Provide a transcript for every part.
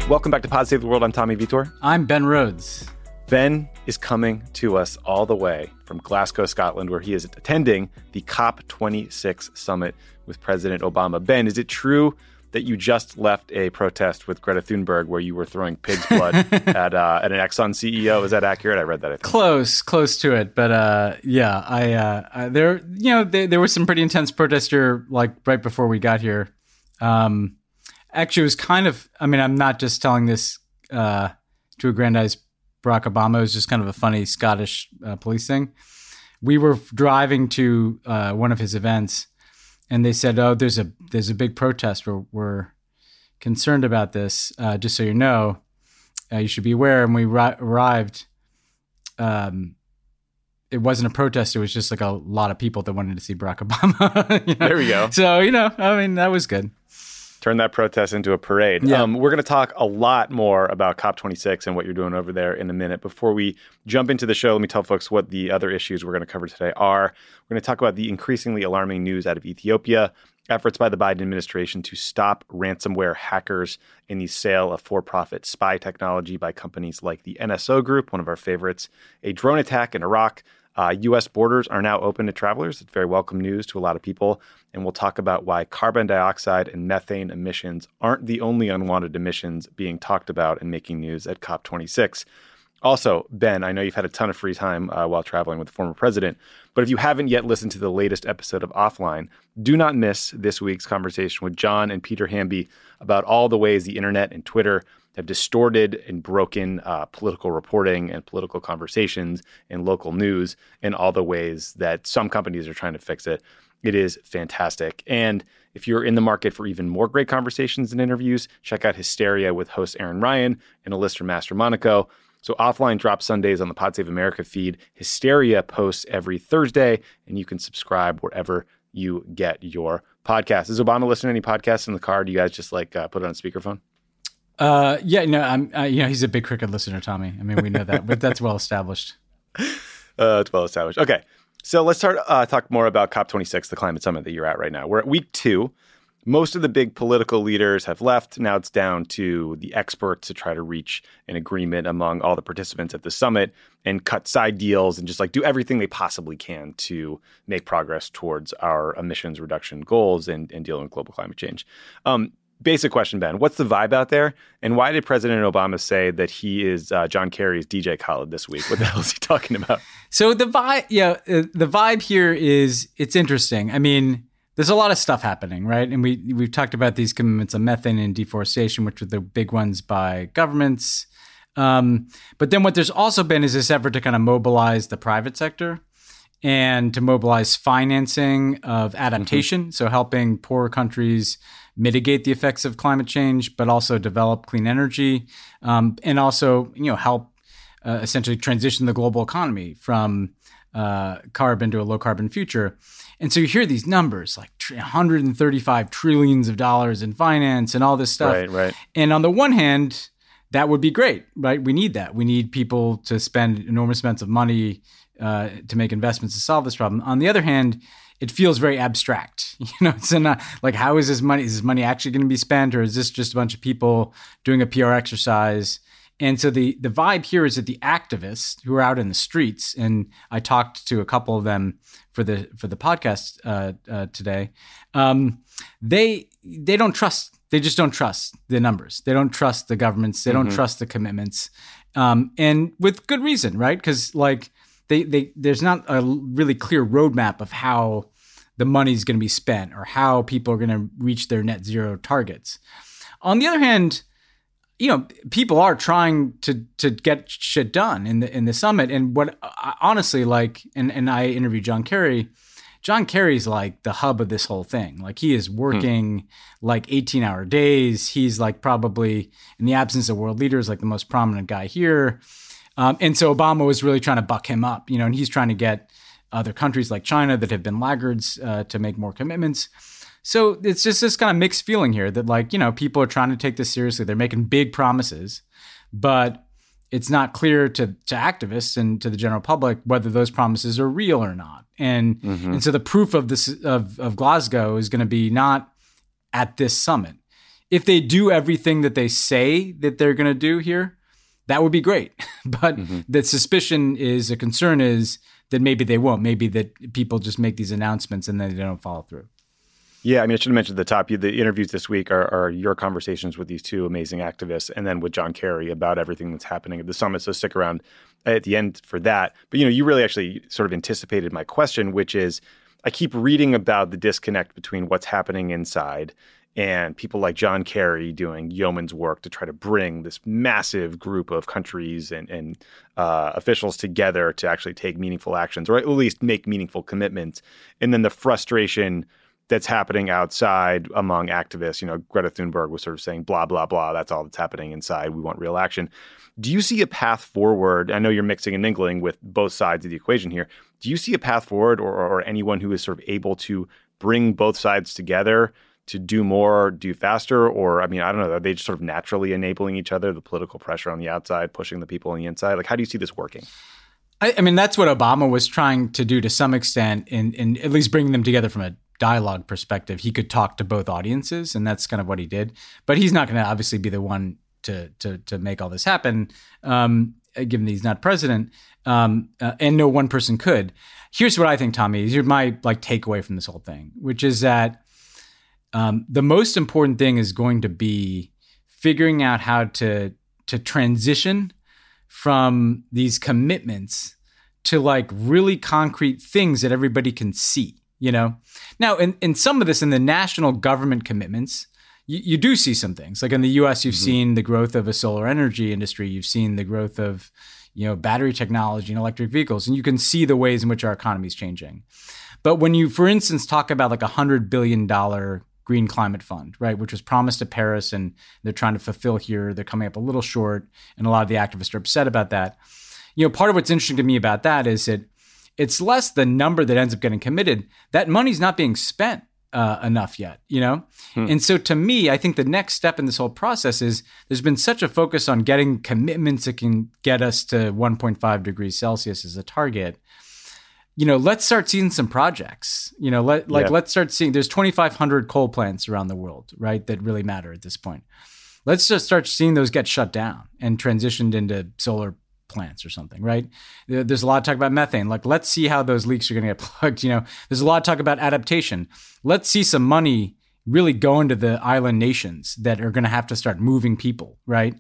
Welcome back to Pod Save the World. I'm Tommy Vitor. I'm Ben Rhodes. Ben is coming to us all the way from Glasgow, Scotland, where he is attending the COP26 summit with President Obama. Ben, is it true that you just left a protest with Greta Thunberg where you were throwing pig's blood at an Exxon CEO? Is that accurate? I read that, I think. Close to it, but there was some pretty intense protest here, like right before we got here. Actually, it was kind of, I'm not just telling this to aggrandize Barack Obama. It was just kind of a funny Scottish police thing. We were driving to one of his events, and they said, "Oh, there's a big protest. We're concerned about this. Just so you know, you should be aware." And we arrived. It wasn't a protest. It was just like a lot of people that wanted to see Barack Obama. There we go. So that was good. Turn that protest into a parade. Yeah. We're going to talk a lot more about COP26 and what you're doing over there in a minute. Before we jump into the show, let me tell folks what the other issues we're going to cover today are. We're going to talk about the increasingly alarming news out of Ethiopia, efforts by the Biden administration to stop ransomware hackers in the sale of for-profit spy technology by companies like the NSO Group, one of our favorites, a drone attack in Iraq. U.S. borders are now open to travelers. It's very welcome news to a lot of people. And we'll talk about why carbon dioxide and methane emissions aren't the only unwanted emissions being talked about and making news at COP26. Also, Ben, I know you've had a ton of free time while traveling with the former president, but if you haven't yet listened to the latest episode of Offline, do not miss this week's conversation with John and Peter Hamby about all the ways the internet and Twitter have distorted and broken political reporting and political conversations in local news, and all the ways that some companies are trying to fix it. It is fantastic. And if you're in the market for even more great conversations and interviews, check out Hysteria with host Aaron Ryan and Alyssa Master Monaco. So Offline drops Sundays on the Pod Save America feed. Hysteria posts every Thursday, and you can subscribe wherever you get your podcast. Is Obama listening to any podcasts in the car? Do you guys just put it on speakerphone? He's a big cricket listener, Tommy. We know that, but that's well established. It's well established. Okay. So let's talk more about COP26, the climate summit that you're at right now. We're at week 2. Most of the big political leaders have left. Now it's down to the experts to try to reach an agreement among all the participants at the summit and cut side deals and just do everything they possibly can to make progress towards our emissions reduction goals and dealing with global climate change. Basic question, Ben. What's the vibe out there? And why did President Obama say that he is John Kerry's DJ Khaled this week? What the hell is he talking about? So the vibe here is, it's interesting. There's a lot of stuff happening, right? And we've talked about these commitments on methane and deforestation, which were the big ones by governments. But then what there's also been is this effort to kind of mobilize the private sector and to mobilize financing of adaptation. Mm-hmm. So helping poorer countries mitigate the effects of climate change, but also develop clean energy, and also, help essentially transition the global economy from carbon to a low carbon future. And so you hear these numbers like $135 trillions in finance and all this stuff. Right. And on the one hand, that would be great, right? We need that. We need people to spend enormous amounts of money to make investments to solve this problem. On the other hand, it feels very abstract. It's not how is this money? Is this money actually going to be spent, or is this just a bunch of people doing a PR exercise? And so the vibe here is that the activists who are out in the streets, and I talked to a couple of them for the podcast today, they don't trust. They just don't trust the numbers. They don't trust the governments. They don't trust the commitments, and with good reason, right? Because there's not a really clear roadmap of how the money's going to be spent or how people are going to reach their net zero targets. On the other hand, people are trying to get shit done in the summit. And what honestly, and I interviewed John Kerry. John Kerry's the hub of this whole thing. He is working 18-hour days. He's probably, in the absence of world leaders, the most prominent guy here. And so Obama was really trying to buck him up, and he's trying to get other countries like China that have been laggards to make more commitments. So it's just this kind of mixed feeling here that people are trying to take this seriously. They're making big promises, but it's not clear to activists and to the general public whether those promises are real or not. And so the proof of this of Glasgow is going to be not at this summit. if they do everything that they say that they're going to do here, that would be great. But the suspicion is, a concern is that maybe they won't. Maybe that people just make these announcements and then they don't follow through. Yeah, I mean, I should have mentioned at the top, the interviews this week are your conversations with these two amazing activists and then with John Kerry about everything that's happening at the summit. So stick around at the end for that. But, you really actually sort of anticipated my question, which is I keep reading about the disconnect between what's happening inside and people like John Kerry doing yeoman's work to try to bring this massive group of countries and officials together to actually take meaningful actions, or at least make meaningful commitments. And then the frustration that's happening outside among activists. Greta Thunberg was sort of saying, blah, blah, blah. That's all that's happening inside. We want real action. Do you see a path forward? I know you're mixing and mingling with both sides of the equation here. Do you see a path forward or anyone who is sort of able to bring both sides together to do more, do faster? Or, I don't know, are they just sort of naturally enabling each other, the political pressure on the outside, pushing the people on the inside? Like, how do you see this working? I mean, that's what Obama was trying to do to some extent in at least bringing them together from a dialogue perspective. He could talk to both audiences, and that's kind of what he did. But he's not going to obviously be the one to make all this happen, given that he's not president, and no one person could. Here's what I think, Tommy. Here's my takeaway from this whole thing, which is that the most important thing is going to be figuring out how to transition from these commitments to really concrete things that everybody can see. Now, in some of this, in the national government commitments, you do see some things. Like in the U.S., you've seen the growth of a solar energy industry. You've seen the growth of, battery technology and electric vehicles, and you can see the ways in which our economy is changing. But when you, for instance, talk about $100 billion Green Climate Fund, right, which was promised at Paris and they're trying to fulfill here, they're coming up a little short, and a lot of the activists are upset about that. Part of what's interesting to me about that is that it's less the number that ends up getting committed. That money's not being spent enough yet, And so to me, I think the next step in this whole process is there's been such a focus on getting commitments that can get us to 1.5 degrees Celsius as a target. Let's start seeing some projects, let's start seeing, there's 2,500 coal plants around the world, right, that really matter at this point. Let's just start seeing those get shut down and transitioned into solar plants or something, right? There's a lot of talk about methane. Let's see how those leaks are going to get plugged. There's a lot of talk about adaptation. Let's see some money really go into the island nations that are going to have to start moving people, right?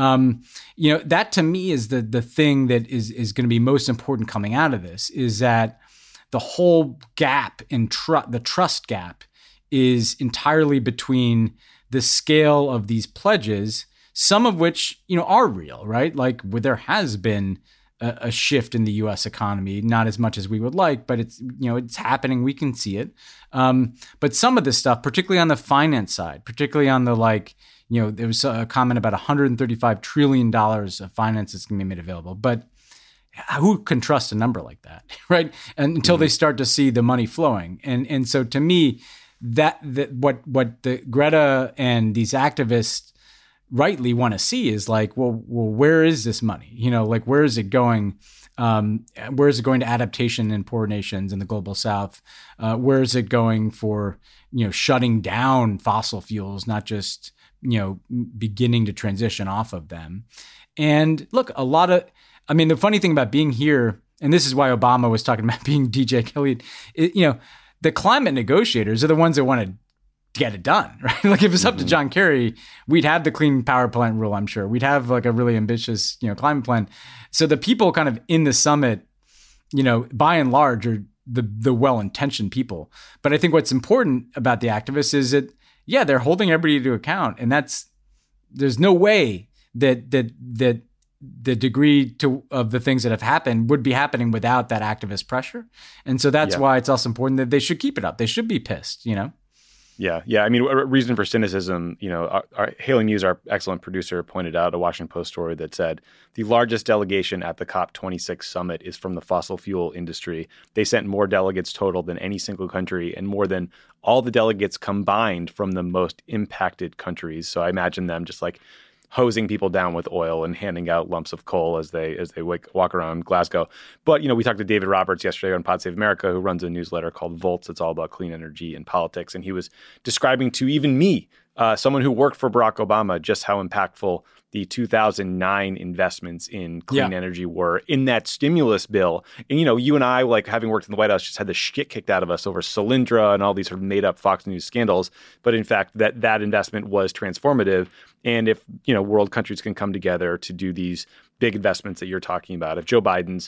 That to me is the thing that is going to be most important coming out of this, is that the whole gap in the trust gap is entirely between the scale of these pledges, some of which, are real, right? Where there has been a shift in the U.S. economy, not as much as we would like, but it's happening. We can see it. But some of this stuff, particularly on the finance side, particularly on the there was a comment about $135 trillion of finance that's going to be made available. But who can trust a number like that, right? And until they start to see the money flowing. And so to me, that what the Greta and these activists rightly want to see is well, where is this money? Where is it going? Where is it going to adaptation in poor nations in the global South? Where is it going for, shutting down fossil fuels, not just, beginning to transition off of them? And look, the funny thing about being here, and this is why Obama was talking about being DJ Khaled, the climate negotiators are the ones that want to get it done, right? If it's up to John Kerry, we'd have the clean power plant rule, I'm sure. We'd have a really ambitious, climate plan. So the people kind of in the summit, by and large are the well-intentioned people. But I think what's important about the activists is that, they're holding everybody to account. And there's no way that the degree of the things that have happened would be happening without that activist pressure. And so that's why it's also important that they should keep it up. They should be pissed, Yeah. A reason for cynicism, Haley Muse, our excellent producer, pointed out a Washington Post story that said the largest delegation at the COP26 summit is from the fossil fuel industry. They sent more delegates total than any single country and more than all the delegates combined from the most impacted countries. So I imagine them just hosing people down with oil and handing out lumps of coal as they walk around Glasgow. But, we talked to David Roberts yesterday on Pod Save America, who runs a newsletter called Volts. It's all about clean energy and politics. And he was describing to even me someone who worked for Barack Obama, just how impactful the 2009 investments in clean energy were in that stimulus bill. And, you and I, like having worked in the White House, just had the shit kicked out of us over Solyndra and all these sort of made up Fox News scandals. But in fact, that investment was transformative. And if, world countries can come together to do these big investments that you're talking about, if Joe Biden's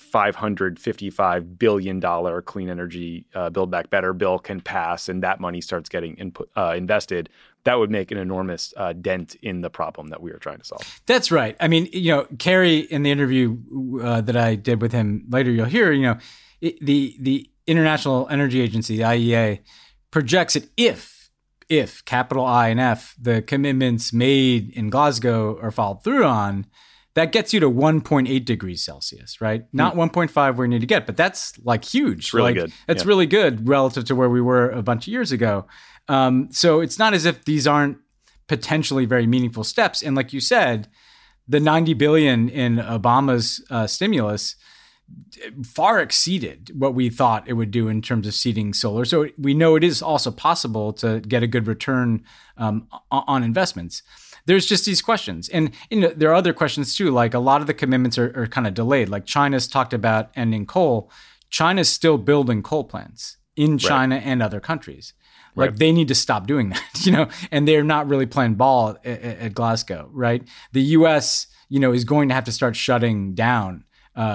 $555 billion clean energy Build Back Better bill can pass and that money starts getting invested, that would make an enormous dent in the problem that we are trying to solve. That's right. I mean, Kerry, in the interview that I did with him later, you'll hear, the International Energy Agency, the IEA, projects that if capital I and F, the commitments made in Glasgow are followed through on, that gets you to 1.8 degrees Celsius, right? Not 1.5 where you need to get, but that's like huge. It's really good. That's really good relative to where we were a bunch of years ago. So it's not as if these aren't potentially very meaningful steps. And like you said, the $90 billion in Obama's stimulus far exceeded what we thought it would do in terms of seeding solar. So we know it is also possible to get a good return on investments. There's just these questions. And there are other questions too, like a lot of the commitments are kind of delayed. Like China's talked about ending coal. China's still building coal plants in China and other countries. Like they need to stop doing that, and they're not really playing ball at Glasgow, right? The U.S., is going to have to start shutting down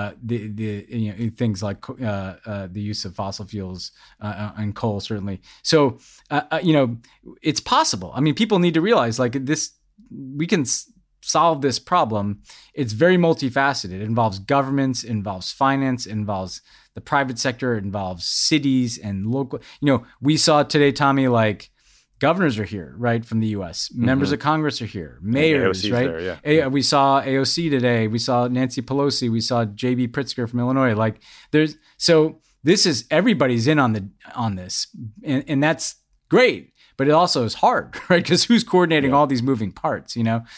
the things like the use of fossil fuels and coal, certainly. So, it's possible. I mean, people need to realize like this, we can solve this problem. It's very multifaceted. It involves governments, it involves finance, it involves the private sector, it involves cities and local. We saw today, Tommy, like governors are here, right, from the U.S. Members of Congress are here, mayors, AOC's right? there, We saw AOC today. We saw Nancy Pelosi. We saw J.B. Pritzker from Illinois. Like this is everybody's in on this, and that's great. But it also is hard, right? Because who's coordinating all these moving parts, and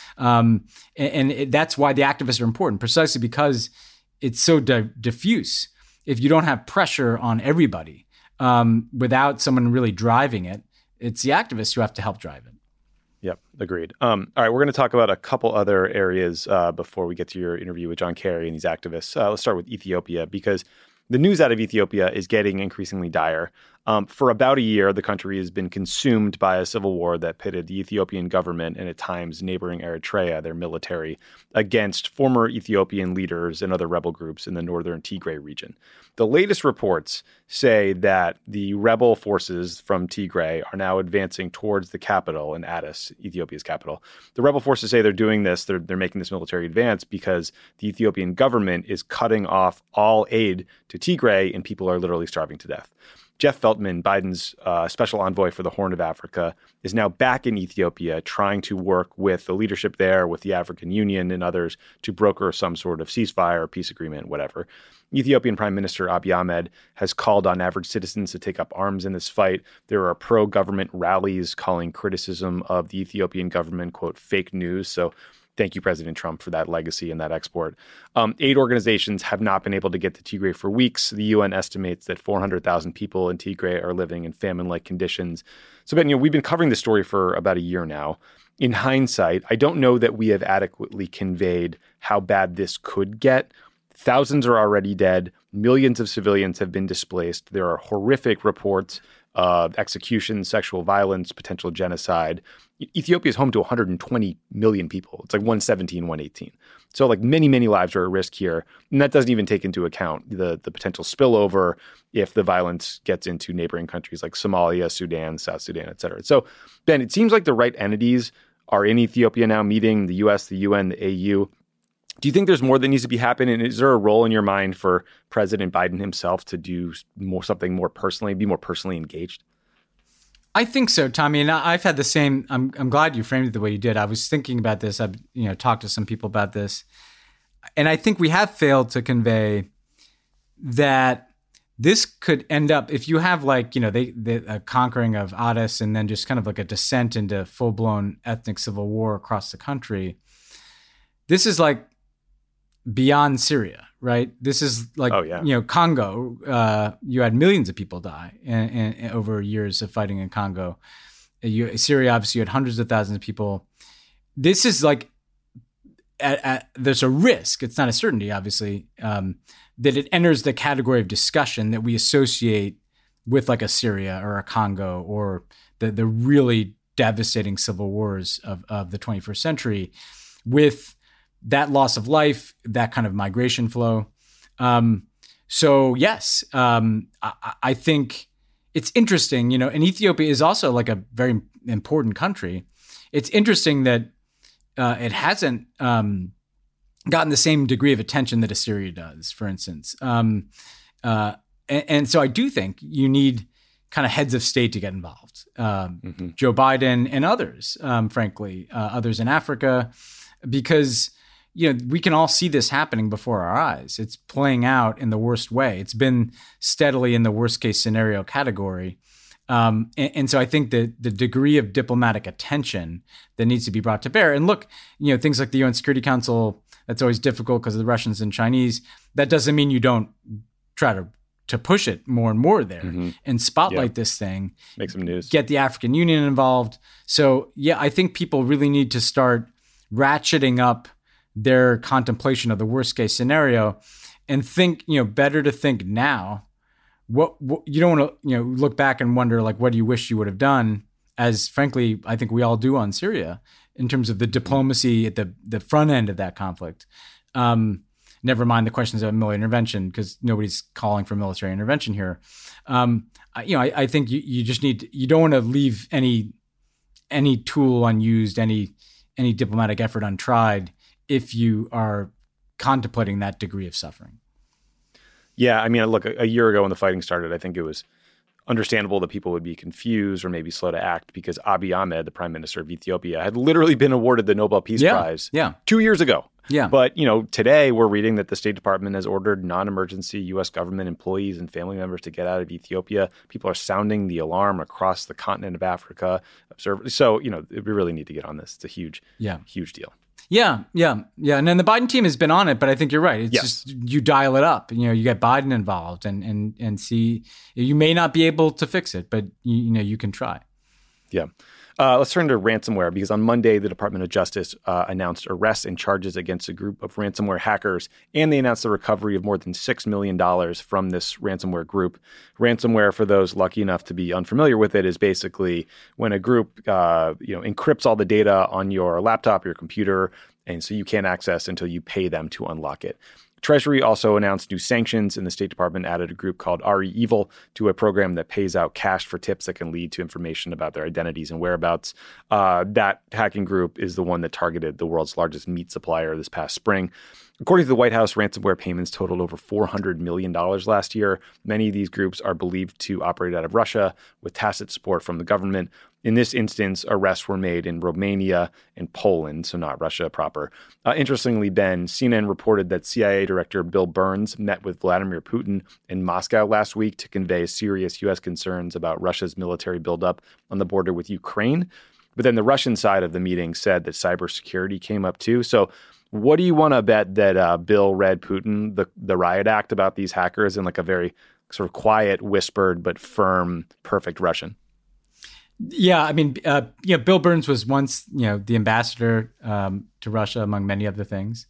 that's why the activists are important, precisely because it's so diffuse. If you don't have pressure on everybody without someone really driving it, it's the activists who have to help drive it. Yep, agreed. All right, we're going to talk about a couple other areas before we get to your interview with John Kerry and these activists. Let's start with Ethiopia, because the news out of Ethiopia is getting increasingly dire. For about a year, the country has been consumed by a civil war that pitted the Ethiopian government and at times neighboring Eritrea, their military, against former Ethiopian leaders and other rebel groups in the northern Tigray region. The latest reports say that the rebel forces from Tigray are now advancing towards the capital in Addis, Ethiopia's capital. The rebel forces say they're doing this, they're making this military advance because the Ethiopian government is cutting off all aid to Tigray and people are literally starving to death. Jeff Feltman, Biden's special envoy for the Horn of Africa, is now back in Ethiopia trying to work with the leadership there, with the African Union and others to broker some sort of ceasefire or peace agreement, whatever. Ethiopian Prime Minister Abiy Ahmed has called on average citizens to take up arms in this fight. There are pro-government rallies calling criticism of the Ethiopian government, quote, fake news. So thank you, President Trump, for that legacy and that export. Aid organizations have not been able to get to Tigray for weeks. The UN estimates that 400,000 people in Tigray are living in famine-like conditions. So, Ben, we've been covering this story for about a year now. In hindsight, I don't know that we have adequately conveyed how bad this could get. Thousands are already dead. Millions of civilians have been displaced. There are horrific reports of executions, sexual violence, potential genocide. Ethiopia is home to 120 million people. It's like 117, 118. So like many, many lives are at risk here. And that doesn't even take into account the potential spillover if the violence gets into neighboring countries like Somalia, Sudan, South Sudan, et cetera. So, Ben, it seems like the right entities are in Ethiopia now meeting, the US, the UN, the AU. Do you think there's more that needs to be happening? And is there a role in your mind for President Biden himself to do something more personally, be more personally engaged? I think so, Tommy. And I've had the same. I'm glad you framed it the way you did. I was thinking about this. I've talked to some people about this, and I think we have failed to convey that this could end up, if you have like the conquering of Addis and then just kind of like a descent into full blown ethnic civil war across the country. This is like beyond Syria, right? This is like, Congo, you had millions of people die in over years of fighting in Congo. Syria, obviously, you had hundreds of thousands of people. This is like, there's a risk, it's not a certainty, obviously, that it enters the category of discussion that we associate with like a Syria or a Congo or the really devastating civil wars of the 21st century, with that loss of life, that kind of migration flow. So yes, I think it's interesting, and Ethiopia is also like a very important country. It's interesting that it hasn't gotten the same degree of attention that Assyria does, for instance. And so I do think you need kind of heads of state to get involved. Joe Biden and others, frankly, others in Africa, because we can all see this happening before our eyes. It's playing out in the worst way. It's been steadily in the worst case scenario category. And so I think that the degree of diplomatic attention that needs to be brought to bear, and look, things like the UN Security Council, that's always difficult because of the Russians and Chinese. That doesn't mean you don't try to push it more and more there and spotlight this thing. Make some news. Get the African Union involved. So yeah, I think people really need to start ratcheting up their contemplation of the worst case scenario and think, better to think now. What you don't want to, look back and wonder, like, what do you wish you would have done, as frankly, I think we all do on Syria, in terms of the diplomacy at the front end of that conflict. Never mind the questions of military intervention, because nobody's calling for military intervention here. I think you just you don't want to leave any tool unused, any diplomatic effort untried if you are contemplating that degree of suffering. Yeah, I mean, look, a year ago when the fighting started, I think it was understandable that people would be confused or maybe slow to act, because Abiy Ahmed, the prime minister of Ethiopia, had literally been awarded the Nobel Peace Prize 2 years ago. Yeah. But, today we're reading that the State Department has ordered non-emergency U.S. government employees and family members to get out of Ethiopia. People are sounding the alarm across the continent of Africa. So, we really need to get on this. It's a huge deal. Yeah. And then the Biden team has been on it, but I think you're right. It's just, you dial it up, you get Biden involved and see, you may not be able to fix it, but you can try. Yeah. Let's turn to ransomware, because on Monday, the Department of Justice announced arrests and charges against a group of ransomware hackers, and they announced the recovery of more than $6 million from this ransomware group. Ransomware, for those lucky enough to be unfamiliar with it, is basically when a group encrypts all the data on your laptop, your computer, and so you can't access until you pay them to unlock it. Treasury also announced new sanctions, and the State Department added a group called RE-Evil to a program that pays out cash for tips that can lead to information about their identities and whereabouts. That hacking group is the one that targeted the world's largest meat supplier this past spring. According to the White House, ransomware payments totaled over $400 million last year. Many of these groups are believed to operate out of Russia with tacit support from the government. In this instance, arrests were made in Romania and Poland, so not Russia proper. Interestingly, Ben, CNN reported that CIA Director Bill Burns met with Vladimir Putin in Moscow last week to convey serious U.S. concerns about Russia's military buildup on the border with Ukraine. But then the Russian side of the meeting said that cybersecurity came up too. So what do you want to bet that Bill read Putin, the riot act about these hackers, in like a very sort of quiet, whispered, but firm, perfect Russian? Yeah, I mean, Bill Burns was once, the ambassador to Russia, among many other things.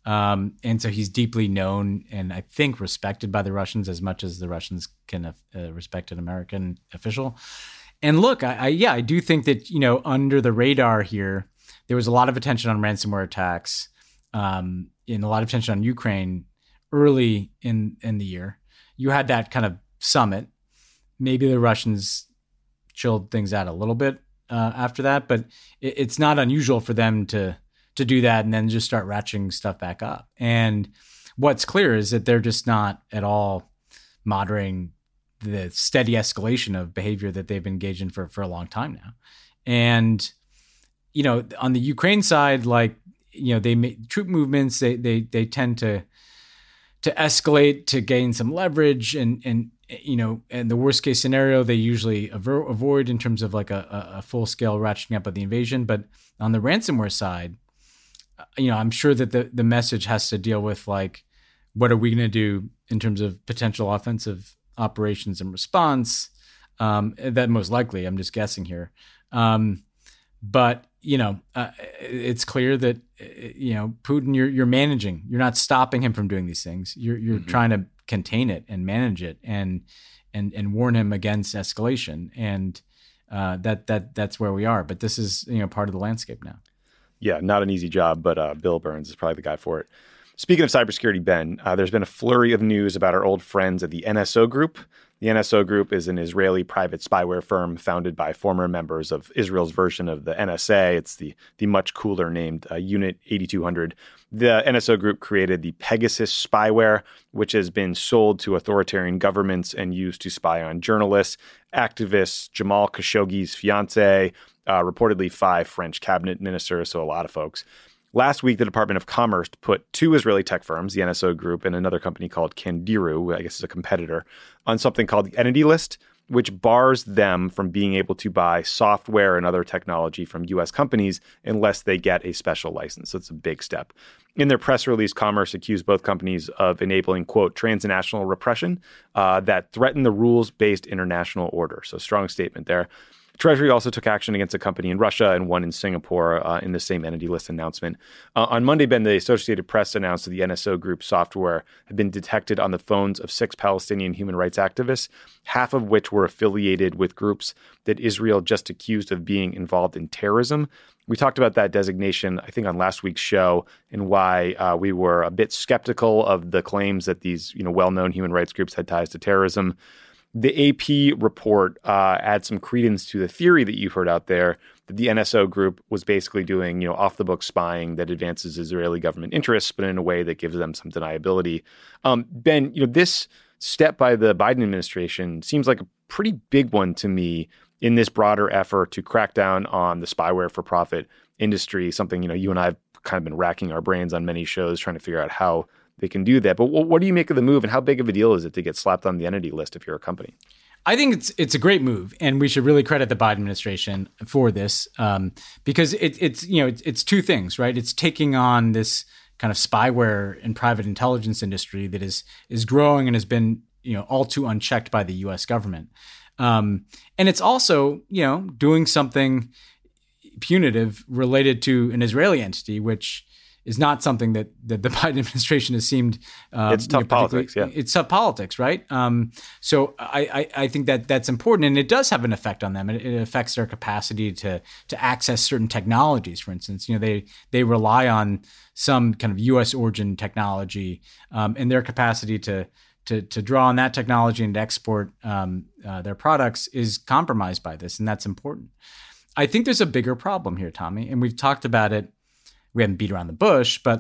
And so he's deeply known and I think respected by the Russians as much as the Russians can respect an American official. And look, I do think that, under the radar here, there was a lot of attention on ransomware attacks, and a lot of attention on Ukraine early in the year. You had that kind of summit. Maybe the Russians chilled things out a little bit after that, but it's not unusual for them to do that and then just start ratcheting stuff back up. And what's clear is that they're just not at all moderating the steady escalation of behavior that they've been engaged in for a long time now. And, on the Ukraine side, they make troop movements, they tend to escalate to gain some leverage and the worst case scenario, they usually avoid in terms of like a full scale ratcheting up of the invasion. But on the ransomware side, I'm sure that the message has to deal with like, what are we going to do in terms of potential offensive operations and response? That most likely, I'm just guessing here. But it's clear that Putin, you're managing. You're not stopping him from doing these things. You're trying to contain it and manage it and warn him against escalation. And that's where we are. But this is part of the landscape now. Yeah, not an easy job, but Bill Burns is probably the guy for it. Speaking of cybersecurity, Ben, there's been a flurry of news about our old friends at the NSO Group. The NSO Group is an Israeli private spyware firm founded by former members of Israel's version of the NSA. It's the much cooler named Unit 8200. The NSO Group created the Pegasus spyware, which has been sold to authoritarian governments and used to spy on journalists, activists, Jamal Khashoggi's fiance, reportedly 5 French cabinet ministers, so a lot of folks. Last week, the Department of Commerce put 2 Israeli tech firms, the NSO Group and another company called Kandiru, I guess is a competitor, on something called the Entity List, which bars them from being able to buy software and other technology from U.S. companies unless they get a special license. So it's a big step. In their press release, Commerce accused both companies of enabling, quote, transnational repression that threaten the rules-based international order. So strong statement there. Treasury also took action against a company in Russia and one in Singapore in the same Entity List announcement. On Monday, Ben, the Associated Press announced that the NSO Group software had been detected on the phones of 6 Palestinian human rights activists, half of which were affiliated with groups that Israel just accused of being involved in terrorism. We talked about that designation, I think, on last week's show and why we were a bit skeptical of the claims that these well-known human rights groups had ties to terrorism. The AP report adds some credence to the theory that you've heard out there that the NSO Group was basically doing, off-the-book spying that advances Israeli government interests, but in a way that gives them some deniability. Ben, this step by the Biden administration seems like a pretty big one to me in this broader effort to crack down on the spyware for profit industry, something, you and I have kind of been racking our brains on many shows trying to figure out how they can do that. But what do you make of the move, and how big of a deal is it to get slapped on the Entity List if you're a company? I think it's a great move, and we should really credit the Biden administration for this because it's 2 things, right? It's taking on this kind of spyware and private intelligence industry that is growing and has been all too unchecked by the U.S. government, and it's also doing something punitive related to an Israeli entity, which is not something that the Biden administration has seemed. It's tough politics, yeah. It's tough politics, right? So I think that's important, and it does have an effect on them. It affects their capacity to access certain technologies. For instance, they rely on some kind of U.S. origin technology, and their capacity to draw on that technology and to export their products is compromised by this, and that's important. I think there's a bigger problem here, Tommy, and we've talked about it. We haven't beat around the bush, but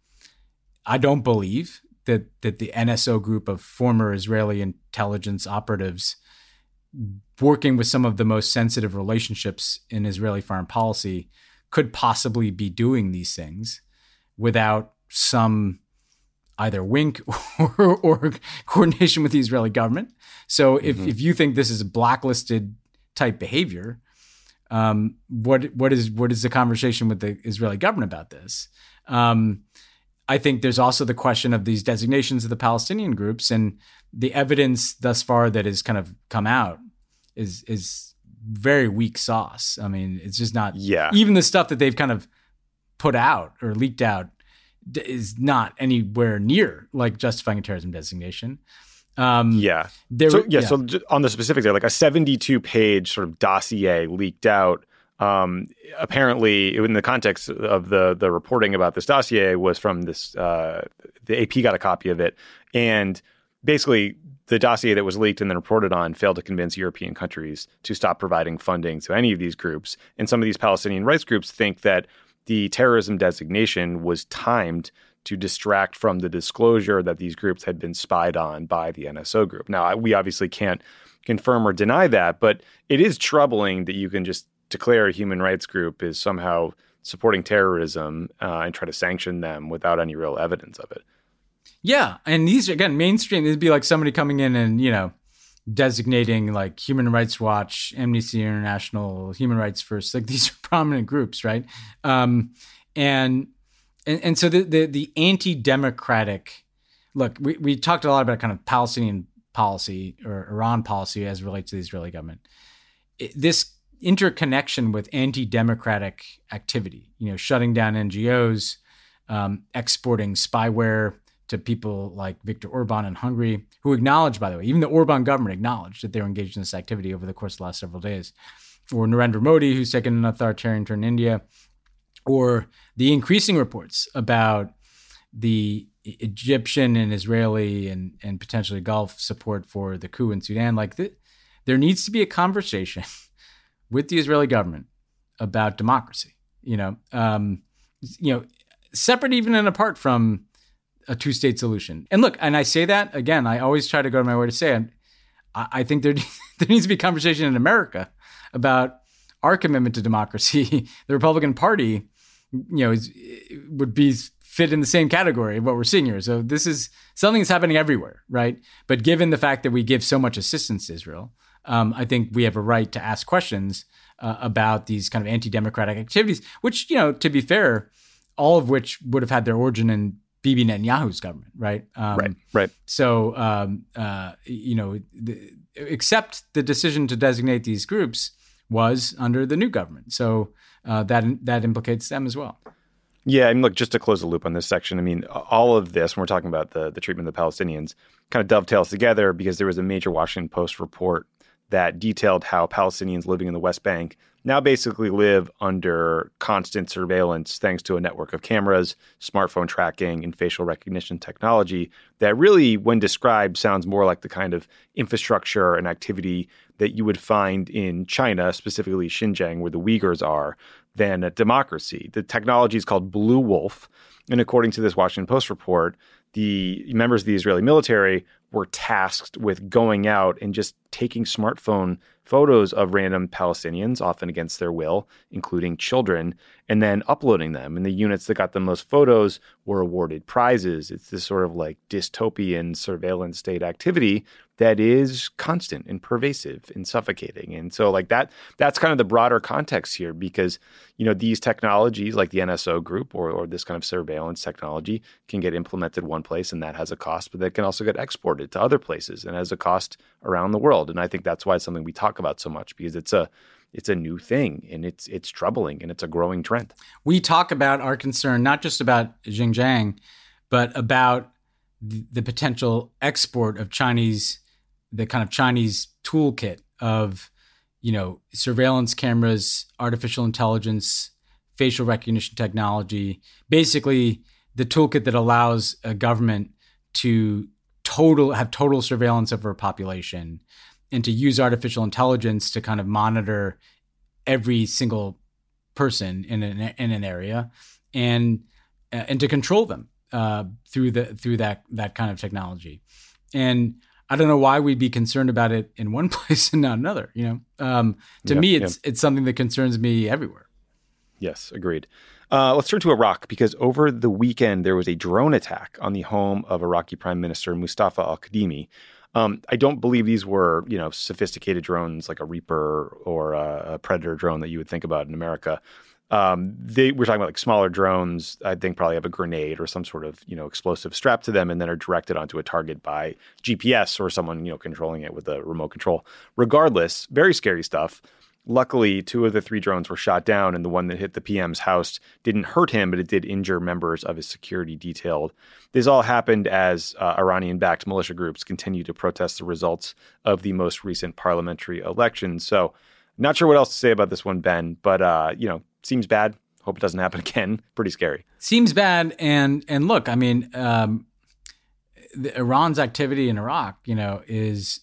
I don't believe that the NSO Group of former Israeli intelligence operatives working with some of the most sensitive relationships in Israeli foreign policy could possibly be doing these things without some either wink or coordination with the Israeli government. So if you think this is blacklisted type behavior, what is the conversation with the Israeli government about this? I think there's also the question of these designations of the Palestinian groups, and the evidence thus far that has kind of come out is very weak sauce. I mean, it's just not. Yeah. Even the stuff that they've kind of put out or leaked out is not anywhere near like justifying a terrorism designation. So on the specifics there, like a 72-page sort of dossier leaked out. Apparently, in the context of the reporting about this dossier was from this, the AP got a copy of it, and basically the dossier that was leaked and then reported on failed to convince European countries to stop providing funding to any of these groups. And some of these Palestinian rights groups think that the terrorism designation was timed to distract from the disclosure that these groups had been spied on by the NSO Group. Now, we obviously can't confirm or deny that, but it is troubling that you can just declare a human rights group is somehow supporting terrorism and try to sanction them without any real evidence of it. Yeah, and these, again, mainstream, it'd be like somebody coming in and, designating like Human Rights Watch, Amnesty International, Human Rights First. Like these are prominent groups, right? And so the anti-democratic look, we talked a lot about kind of Palestinian policy or Iran policy as it relates to the Israeli government. This interconnection with anti-democratic activity, shutting down NGOs, exporting spyware to people like Viktor Orban in Hungary, who acknowledged, by the way, even the Orban government acknowledged that they were engaged in this activity over the course of the last several days, or Narendra Modi, who's taken an authoritarian turn in India, or the increasing reports about the Egyptian and Israeli and potentially Gulf support for the coup in Sudan. There needs to be a conversation with the Israeli government about democracy, separate even and apart from a two-state solution. And look, and I say that, again, I always try to go to my way to say, I think there needs to be a conversation in America about our commitment to democracy. The Republican Party, would be fit in the same category of what we're seeing here. So this is something that's happening everywhere, right? But given the fact that we give so much assistance to Israel, I think we have a right to ask questions about these kind of anti-democratic activities, which, to be fair, all of which would have had their origin in Bibi Netanyahu's government, right? Right. So, except the decision to designate these groups was under the new government. So that implicates them as well. Yeah, and look, just to close the loop on this section, I mean, all of this, when we're talking about the treatment of the Palestinians, kind of dovetails together because there was a major Washington Post report that detailed how Palestinians living in the West Bank now basically live under constant surveillance thanks to a network of cameras, smartphone tracking, and facial recognition technology that really, when described, sounds more like the kind of infrastructure and activity that you would find in China, specifically Xinjiang, where the Uyghurs are, than a democracy. The technology is called Blue Wolf. And according to this Washington Post report, the members of the Israeli military were tasked with going out and just taking smartphone photos of random Palestinians, often against their will, including children, and then uploading them. And the units that got the most photos were awarded prizes. It's this sort of like dystopian surveillance state activity that is constant and pervasive and suffocating. And so that's kind of the broader context here because, these technologies like the NSO group or this kind of surveillance technology can get implemented one place and that has a cost, but that can also get exported to other places and has a cost around the world. And I think that's why it's something we talk about so much because it's a new thing and it's troubling and it's a growing trend. We talk about our concern, not just about Xinjiang, but about the potential export of the kind of Chinese toolkit of, surveillance cameras, artificial intelligence, facial recognition technology, basically the toolkit that allows a government to have total surveillance over a population and to use artificial intelligence to kind of monitor every single person in an area and to control them through that kind of technology. And I don't know why we'd be concerned about it in one place and not another. To me, it's something that concerns me everywhere. Yes, agreed. Let's turn to Iraq because over the weekend there was a drone attack on the home of Iraqi Prime Minister Mustafa al-Kadhimi. I don't believe these were, sophisticated drones like a Reaper or a Predator drone that you would think about in America. We're talking about like smaller drones, I think probably have a grenade or some sort of, explosive strapped to them and then are directed onto a target by GPS or someone, controlling it with a remote control. Regardless, very scary stuff. Luckily, 2 of the 3 drones were shot down and the one that hit the PM's house didn't hurt him, but it did injure members of his security detail. This all happened as Iranian-backed militia groups continue to protest the results of the most recent parliamentary elections. So not sure what else to say about this one, Ben, but, seems bad. Hope it doesn't happen again. Pretty scary. Seems bad. And look, I mean, Iran's activity in Iraq, is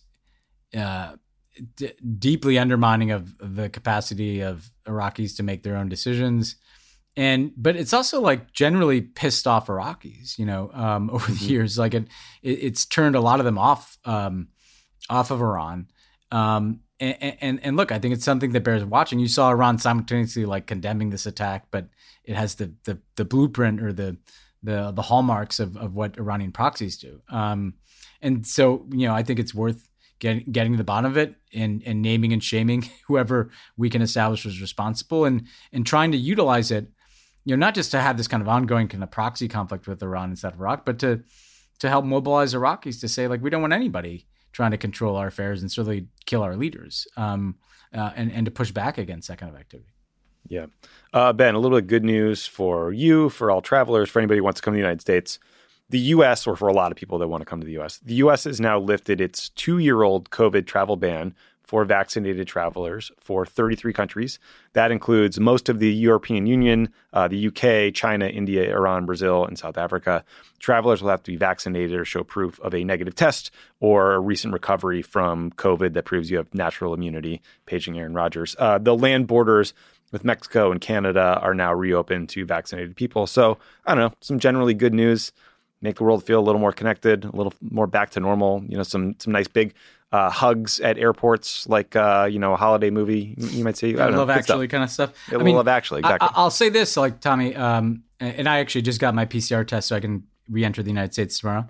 deeply undermining of the capacity of Iraqis to make their own decisions. But it's also like generally pissed off Iraqis, over the years. Like it's turned a lot of them off of Iran. And look, I think it's something that bears watching. You saw Iran simultaneously like condemning this attack, but it has the blueprint or the hallmarks of what Iranian proxies do. And so, I think it's worth getting to the bottom of it and naming and shaming whoever we can establish was responsible and trying to utilize it, not just to have this kind of ongoing kind of proxy conflict with Iran inside of Iraq, but to help mobilize Iraqis to say, like, we don't want anybody trying to control our affairs and certainly kill our leaders, and to push back against that kind of activity. Yeah. Ben, a little bit of good news for you, for all travelers, for anybody who wants to come to the United States. The U.S., or for a lot of people that want to come to the U.S., the U.S. has now lifted its 2-year-old COVID travel ban for vaccinated travelers for 33 countries. That includes most of the European Union, the UK, China, India, Iran, Brazil, and South Africa. Travelers will have to be vaccinated or show proof of a negative test or a recent recovery from COVID that proves you have natural immunity, paging Aaron Rodgers. The land borders with Mexico and Canada are now reopened to vaccinated people. So, I don't know, some generally good news. Make the world feel a little more connected, a little more back to normal. Some nice big hugs at airports, like a holiday movie you might see. Love Actually kind of stuff. Love Actually, exactly. I'll say this, like Tommy, and I actually just got my PCR test so I can re-enter the United States tomorrow.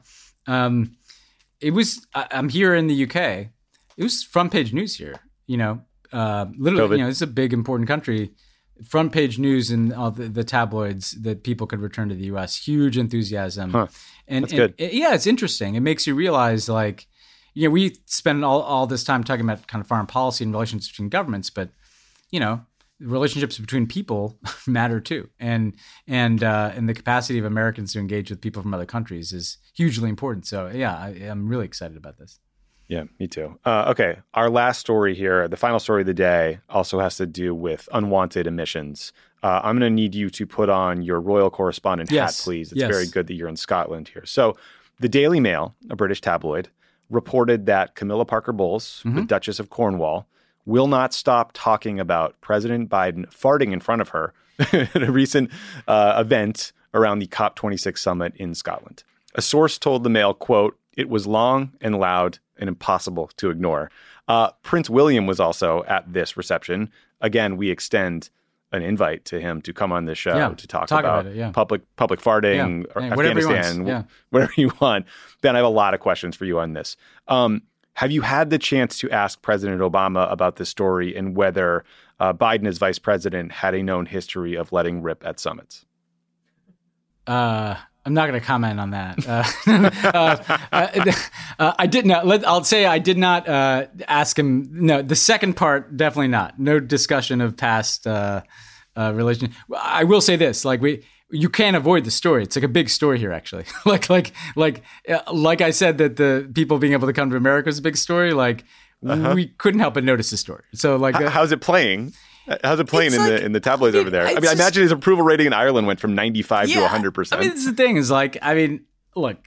It was I'm here in the UK. It was front page news here. Literally, COVID. It's a big important country. Front page news in all the tabloids that people could return to the U.S. Huge enthusiasm. Huh. That's good. It's interesting. It makes you realize, like, we spend all this time talking about kind of foreign policy and relationships between governments, but, relationships between people matter too. And the capacity of Americans to engage with people from other countries is hugely important. So, I'm really excited about this. Yeah, me too. Okay, our last story here, the final story of the day, also has to do with unwanted emissions. I'm going to need you to put on your royal correspondent hat, please. It's very good that you're in Scotland here. So the Daily Mail, a British tabloid, reported that Camilla Parker Bowles, the Duchess of Cornwall, will not stop talking about President Biden farting in front of her at a recent event around the COP26 summit in Scotland. A source told the Mail, quote, "It was long and loud and impossible to ignore." Prince William was also at this reception. Again, we extend an invite to him to come on this show to talk about it, public farting, or Afghanistan, whatever you want. Ben, I have a lot of questions for you on this. Have you had the chance to ask President Obama about this story and whether Biden as vice president had a known history of letting rip at summits? I'm not going to comment on that. I did not. I'll say I did not ask him. No, the second part, definitely not. No discussion of past relation. I will say this: you can't avoid the story. It's like a big story here, actually. like I said that the people being able to come to America is a big story. We couldn't help but notice the story. So how's it playing? How's it playing in the tabloids over there? I imagine his approval rating in Ireland went from 95 to 100%. This is the thing is look,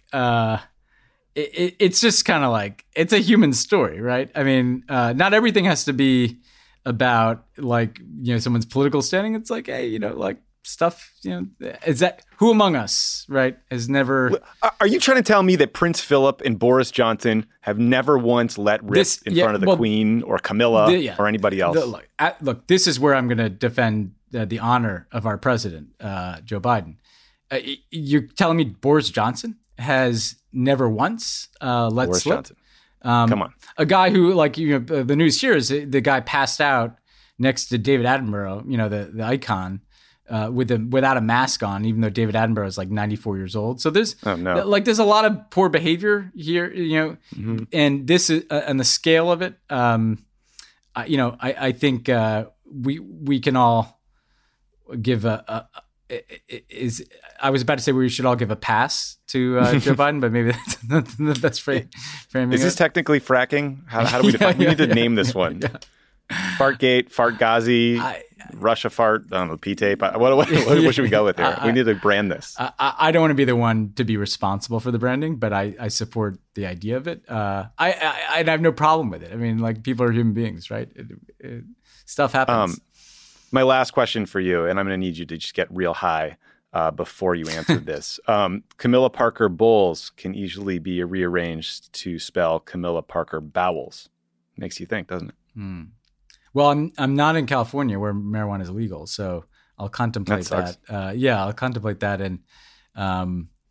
it's just kind of it's a human story, right? Not everything has to be about someone's political standing. It's stuff, is that who among us, right, has never... Are you trying to tell me that Prince Philip and Boris Johnson have never once let rip in front of the Queen or Camilla or anybody else? Look, this is where I'm going to defend the honor of our president, Joe Biden. You're telling me Boris Johnson has never once let Boris slip? Johnson. Come on. A guy who, the news here is the guy passed out next to David Attenborough, the icon, without a mask on, even though David Attenborough is 94 years old. So there's there's a lot of poor behavior here, and this is and the scale of it. I think we can all give I was about to say we should all give a pass to Joe Biden, but maybe that's not the best framing. Is this technically fracking? How do we define? We need to name this one. Yeah. Fartgate, Fartgazi, Russia fart, I don't know, P-tape. What should we go with here? We need to brand this. I don't want to be the one to be responsible for the branding, but I support the idea of it. I have no problem with it. People are human beings, right? Stuff happens. My last question for you, and I'm going to need you to just get real high before you answer this. Camilla Parker Bowles can easily be rearranged to spell Camilla Parker Bowels. Makes you think, doesn't it? Well, I'm not in California where marijuana is legal, so I'll contemplate that. I'll contemplate that, and I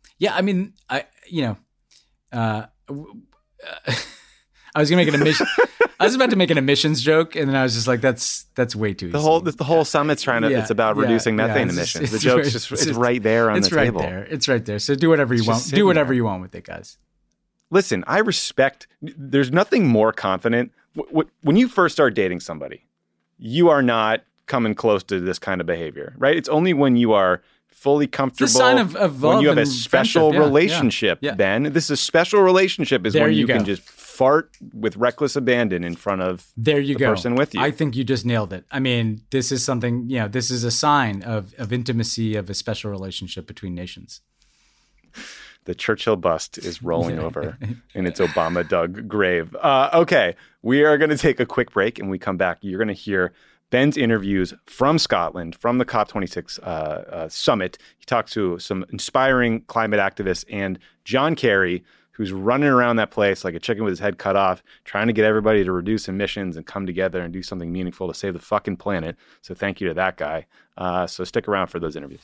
was gonna make an emission. I was about to make an emissions joke, and then I was just like, "That's way too easy." The whole summit's trying to. It's about reducing methane emissions. The joke's it's right there on the table. It's right there. So do whatever you want. Do whatever you want with it, guys. listen, I respect, there's nothing more confident. When you first start dating somebody, you are not coming close to this kind of behavior, right? It's only when you are fully comfortable, it's a sign of love, when you have a special relationship, Ben. This is a special relationship is when you can just fart with reckless abandon in front of the person with you. I think you just nailed it. I mean, this is something, this is a sign of intimacy, of a special relationship between nations. The Churchill bust is rolling over in its Obama dug grave. Okay, we are going to take a quick break, and when we come back, you're going to hear Ben's interviews from Scotland, from the COP26 summit. He talks to some inspiring climate activists and John Kerry, who's running around that place like a chicken with his head cut off, trying to get everybody to reduce emissions and come together and do something meaningful to save the fucking planet. So thank you to that guy. So stick around for those interviews.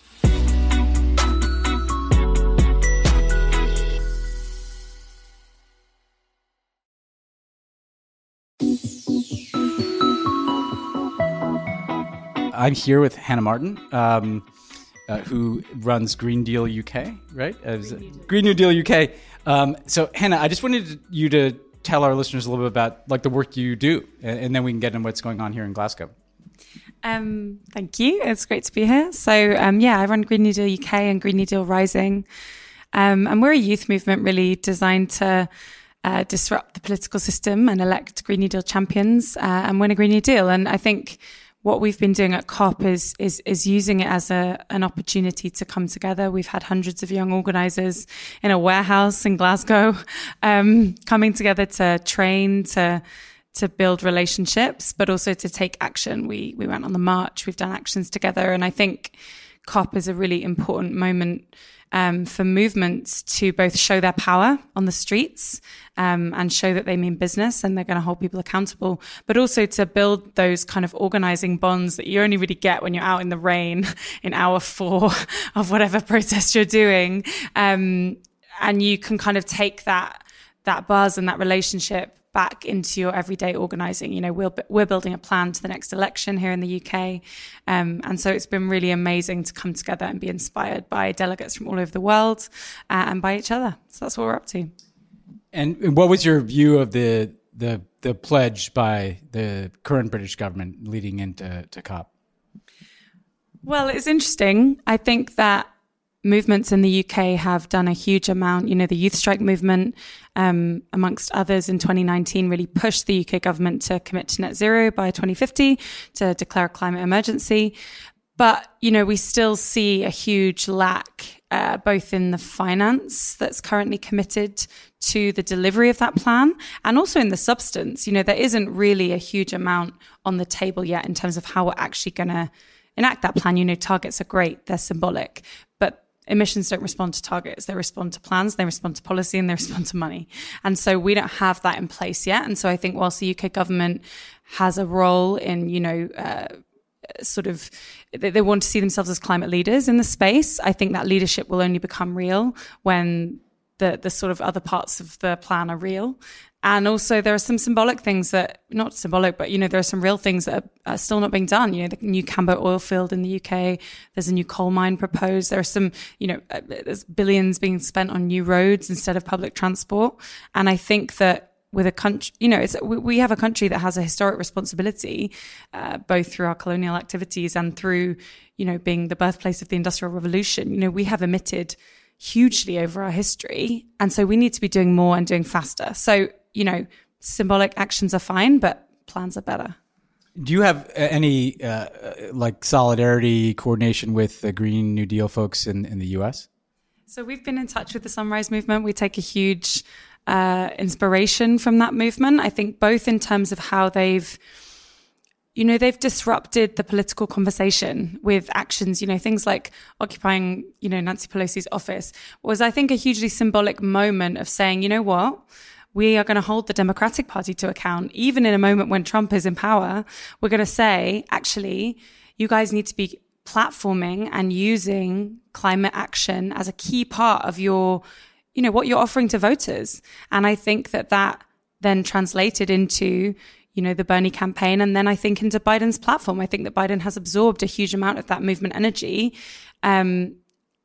I'm here with Hannah Martin, who runs Green Deal UK, right? Green New Deal UK. So Hannah, I just wanted you to tell our listeners a little bit about like the work you do, and then we can get into what's going on here in Glasgow. Thank you. It's great to be here. So I run Green New Deal UK and Green New Deal Rising. And we're a youth movement really designed to disrupt the political system and elect Green New Deal champions and win a Green New Deal. And I think what we've been doing at COP is using it as an opportunity to come together. We've had hundreds of young organisers in a warehouse in Glasgow, coming together to train, to build relationships, but also to take action. We went on the march. We've done actions together, and I think COP is a really important moment for movements to both show their power on the streets and show that they mean business and they're going to hold people accountable, but also to build those kind of organizing bonds that you only really get when you're out in the rain in hour 4 of whatever protest you're doing. And you can kind of take that buzz and that relationship back into your everyday organizing. You know, we're building a plan to the next election here in the UK. And so it's been really amazing to come together and be inspired by delegates from all over the world and by each other. So that's what we're up to. And what was your view of the pledge by the current British government leading into COP? Well, it's interesting. I think that movements in the UK have done a huge amount. You know, the Youth Strike movement, amongst others in 2019, really pushed the UK government to commit to net zero by 2050, to declare a climate emergency. But, you know, we still see a huge lack, both in the finance that's currently committed to the delivery of that plan and also in the substance. You know, there isn't really a huge amount on the table yet in terms of how we're actually going to enact that plan. You know, targets are great, they're symbolic, but emissions don't respond to targets. They respond to plans, they respond to policy, and they respond to money. And so we don't have that in place yet. And so I think whilst the UK government has a role in, you know, sort of, they want to see themselves as climate leaders in the space, I think that leadership will only become real when the sort of other parts of the plan are real. And also there are some symbolic things that, not symbolic, but, you know, there are some real things that are still not being done. You know, the new Cambo oil field in the UK, there's a new coal mine proposed. There are some, you know, there's billions being spent on new roads instead of public transport. And I think that with a country, you know, we have a country that has a historic responsibility, both through our colonial activities and through, you know, being the birthplace of the Industrial Revolution. You know, we have emitted hugely over our history. And so we need to be doing more and doing faster. So, you know, symbolic actions are fine, but plans are better. Do you have any like solidarity coordination with the Green New Deal folks in the US? So we've been in touch with the Sunrise Movement. We take a huge inspiration from that movement. I think both in terms of how they've disrupted the political conversation with actions, you know, things like occupying, you know, Nancy Pelosi's office was, I think, a hugely symbolic moment of saying, you know what? We are going to hold the Democratic Party to account. Even in a moment when Trump is in power, we're going to say, actually, you guys need to be platforming and using climate action as a key part of your, you know, what you're offering to voters. And I think that then translated into, you know, the Bernie campaign. And then I think into Biden's platform. I think that Biden has absorbed a huge amount of that movement energy.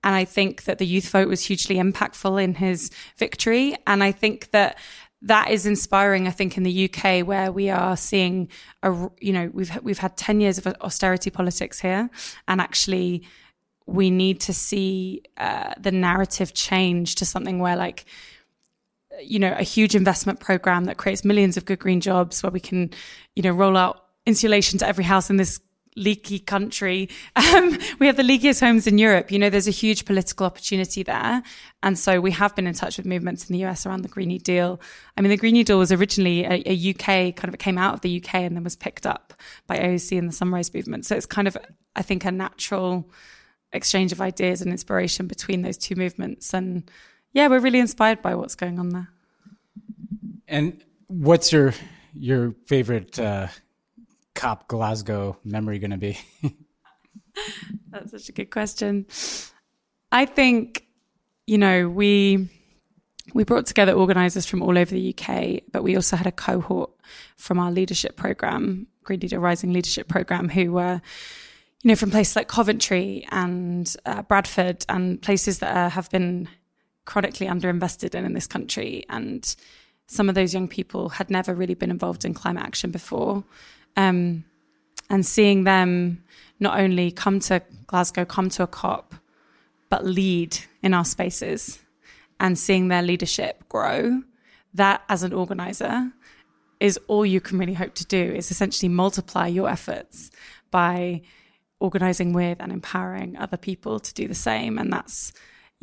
And I think that the youth vote was hugely impactful in his victory. And I think that is inspiring, I think, in the UK, where we are seeing, we've had 10 years of austerity politics here. And actually, we need to see the narrative change to something where, like, a huge investment program that creates millions of good green jobs, where we can, roll out insulation to every house in this leaky country. We have the leakiest homes in Europe. There's a huge political opportunity there. And so we have been in touch with movements in the US around the Green New Deal. I mean, the Green New Deal was originally a UK, it came out of the UK and then was picked up by AOC and the Sunrise Movement. So it's kind of, I think, a natural exchange of ideas and inspiration between those two movements. And yeah, we're really inspired by what's going on there. And what's your favorite COP Glasgow memory going to be? That's such a good question. I think, we brought together organisers from all over the UK, but we also had a cohort from our leadership programme, Green Leader Rising Leadership Programme, who were, from places like Coventry and Bradford and places that have been chronically underinvested in this country. And some of those young people had never really been involved in climate action before. And seeing them not only come to Glasgow, come to a COP, but lead in our spaces, and seeing their leadership grow, that as an organizer is all you can really hope to do, is essentially multiply your efforts by organizing with and empowering other people to do the same. And that's,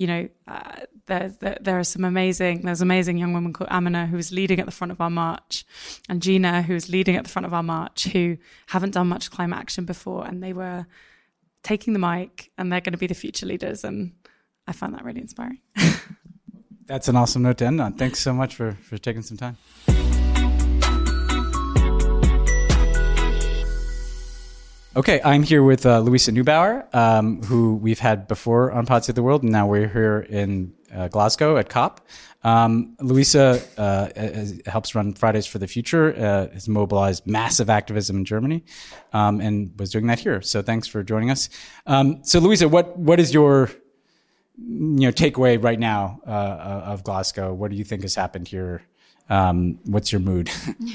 there's amazing young woman called Amina, who is leading at the front of our march, and Gina, who is leading at the front of our march, who haven't done much climate action before, and they were taking the mic, and they're going to be the future leaders. And I found that really inspiring. That's an awesome note to end on. Thanks so much for taking some time. Okay, I'm here with Louisa Neubauer, who we've had before on Pod Save the World, and now we're here in Glasgow at COP. Louisa helps run Fridays for the Future, has mobilized massive activism in Germany, and was doing that here. So thanks for joining us. So Louisa, what is your takeaway right now of Glasgow? What do you think has happened here? What's your mood?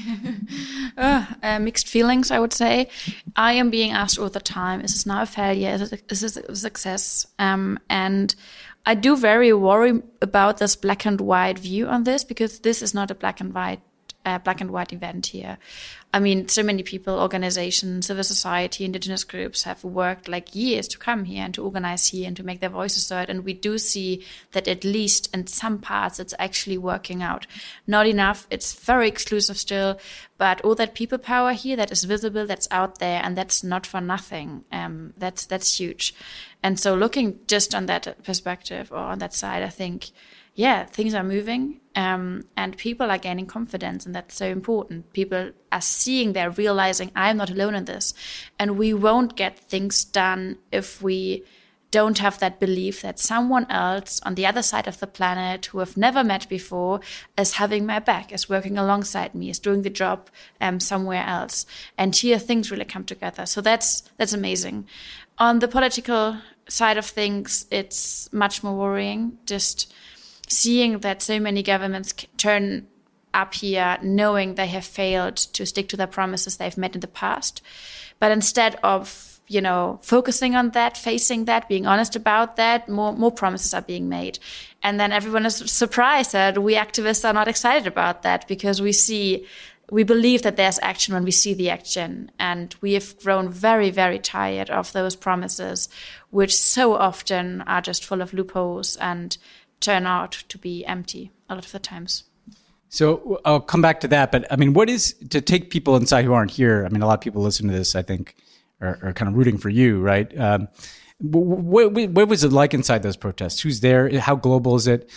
Mixed feelings, I would say. I am being asked all the time, is this now a failure? Is this a success? And I do very worry about this black and white view on this, because this is not a black and white event here. I mean, so many people, organizations, civil society, indigenous groups have worked like years to come here and to organize here and to make their voices heard. And we do see that at least in some parts, it's actually working out. Not enough. It's very exclusive still, but all that people power here that is visible, that's out there, and that's not for nothing. That's huge. And so looking just on that perspective or on that side, I think, yeah, things are moving, and people are gaining confidence, and that's so important. People are seeing, they're realizing, I'm not alone in this. And we won't get things done if we don't have that belief that someone else on the other side of the planet who I've never met before is having my back, is working alongside me, is doing the job somewhere else. And here things really come together. So that's amazing. On the political side of things, it's much more worrying, just seeing that so many governments turn up here knowing they have failed to stick to the promises they've made in the past. But instead of, focusing on that, facing that, being honest about that, more promises are being made. And then everyone is surprised that we activists are not excited about that, because we believe that there's action when we see the action. And we have grown very, very tired of those promises, which so often are just full of loopholes and turn out to be empty a lot of the times. So I'll come back to that, but I mean, what is, to take people inside who aren't here, I mean, a lot of people listen to this, I think, are kind of rooting for you, right? What was it like inside those protests? Who's there? How global is it?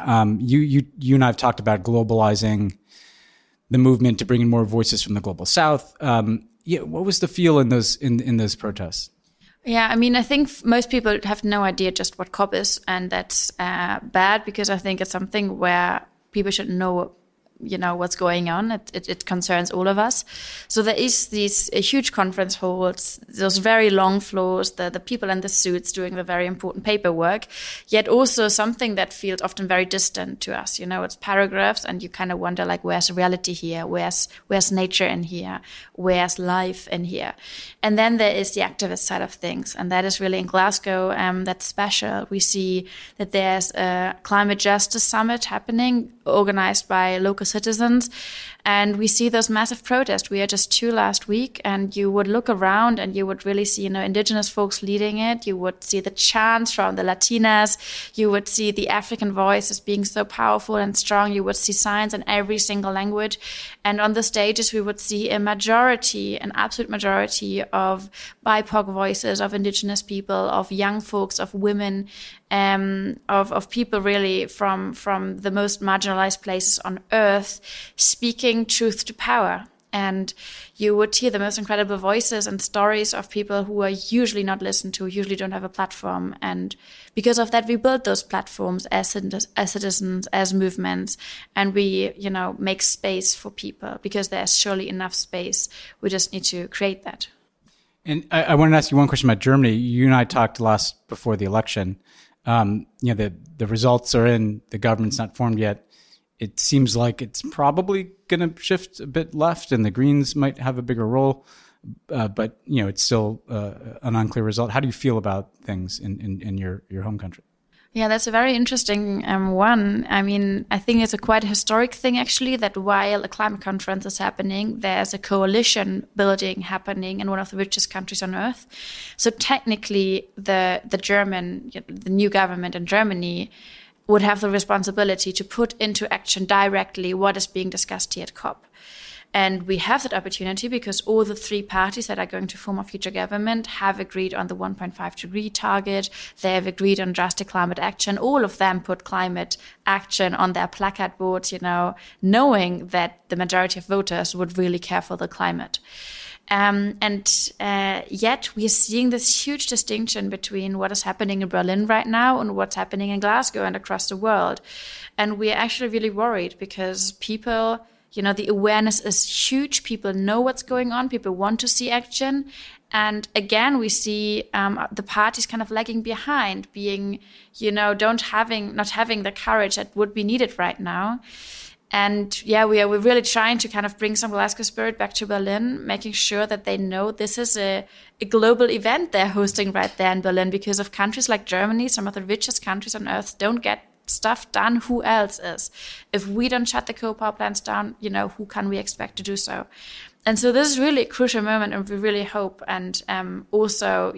You and I have talked about globalizing the movement to bring in more voices from the global South. What was the feel in those protests? Yeah, I mean, I think most people have no idea just what COP is, and that's bad, because I think it's something where people should know what's going on. It concerns all of us. So there is these huge conference halls, those very long floors, the people in the suits doing the very important paperwork, yet also something that feels often very distant to us. It's paragraphs, and you kind of wonder, like, where's reality here? Where's nature in here? Where's life in here? And then there is the activist side of things, and that is really in Glasgow. That's special. We see that there's a climate justice summit happening, organized by local citizens, and we see those massive protests. We had just 2 last week, and you would look around and you would really see, indigenous folks leading it. You would see the chants from the Latinas. You would see the African voices being so powerful and strong. You would see signs in every single language. And on the stages, we would see an absolute majority of BIPOC voices, of indigenous people, of young folks, of women, of people really from the most marginalized places on earth, speaking truth to power. And you would hear the most incredible voices and stories of people who are usually not listened to, usually don't have a platform. And because of that, we build those platforms as citizens, as movements, and we, make space for people, because there's surely enough space. We just need to create that. And I wanted to ask you one question about Germany. You and I talked before the election. The results are in, the government's not formed yet. It seems like it's probably going to shift a bit left, and the Greens might have a bigger role. But it's still an unclear result. How do you feel about things in your home country? Yeah, that's a very interesting one. I mean, I think it's a quite historic thing, actually, that while a climate conference is happening, there's a coalition building happening in one of the richest countries on earth. So technically, the new government in Germany would have the responsibility to put into action directly what is being discussed here at COP. And we have that opportunity because all the 3 parties that are going to form a future government have agreed on the 1.5 degree target. They have agreed on drastic climate action. All of them put climate action on their placard boards, knowing that the majority of voters would really care for the climate. Yet we're seeing this huge distinction between what is happening in Berlin right now and what's happening in Glasgow and across the world. And we're actually really worried because people, the awareness is huge. People know what's going on. People want to see action. And again, we see the parties kind of lagging behind, being, not having the courage that would be needed right now. And yeah, we're really trying to kind of bring some Glasgow spirit back to Berlin, making sure that they know this is a global event they're hosting right there in Berlin, because if countries like Germany, some of the richest countries on earth, don't get stuff done, who else is? If we don't shut the coal power plants down, who can we expect to do so? And so this is really a crucial moment, and we really hope and also,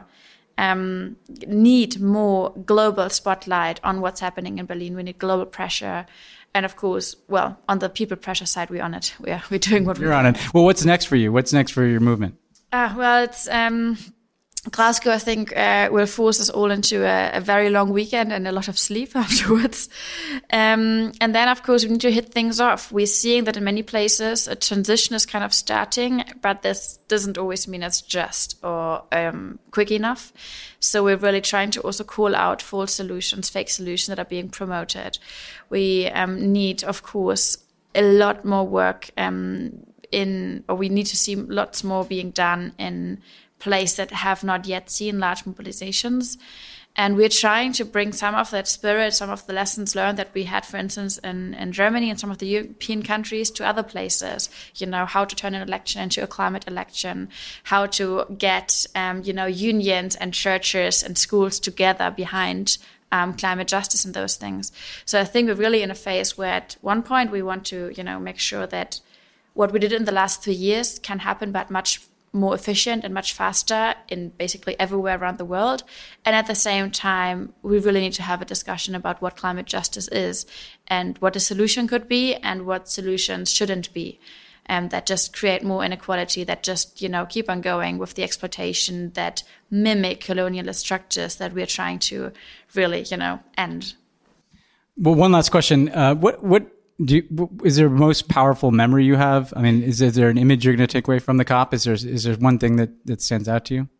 need more global spotlight on what's happening in Berlin. We need global pressure. And of course, on the people pressure side, we're on it. We're doing what you're on it. Well, what's next for you? What's next for your movement? It's Glasgow, I think, will force us all into a very long weekend and a lot of sleep afterwards. And then, of course, we need to hit things off. We're seeing that in many places a transition is kind of starting, but this doesn't always mean it's just or quick enough. So we're really trying to also call out false solutions, fake solutions that are being promoted. We need, of course, a lot more work we need to see lots more being done in places that have not yet seen large mobilizations. And we're trying to bring some of that spirit, some of the lessons learned that we had, for instance, in Germany and some of the European countries to other places. How to turn an election into a climate election, how to get, unions and churches and schools together behind climate justice and those things. So I think we're really in a phase where at one point we want to, make sure that what we did in the last 3 years can happen, but much more efficient and much faster in basically everywhere around the world. And at the same time, we really need to have a discussion about what climate justice is and what a solution could be and what solutions shouldn't be. That just create more inequality, that just, keep on going with the exploitation, that mimic colonialist structures that we're trying to really, end. Well, one last question. Is there a most powerful memory you have? I mean, is there an image you're going to take away from the COP? Is there one thing that stands out to you?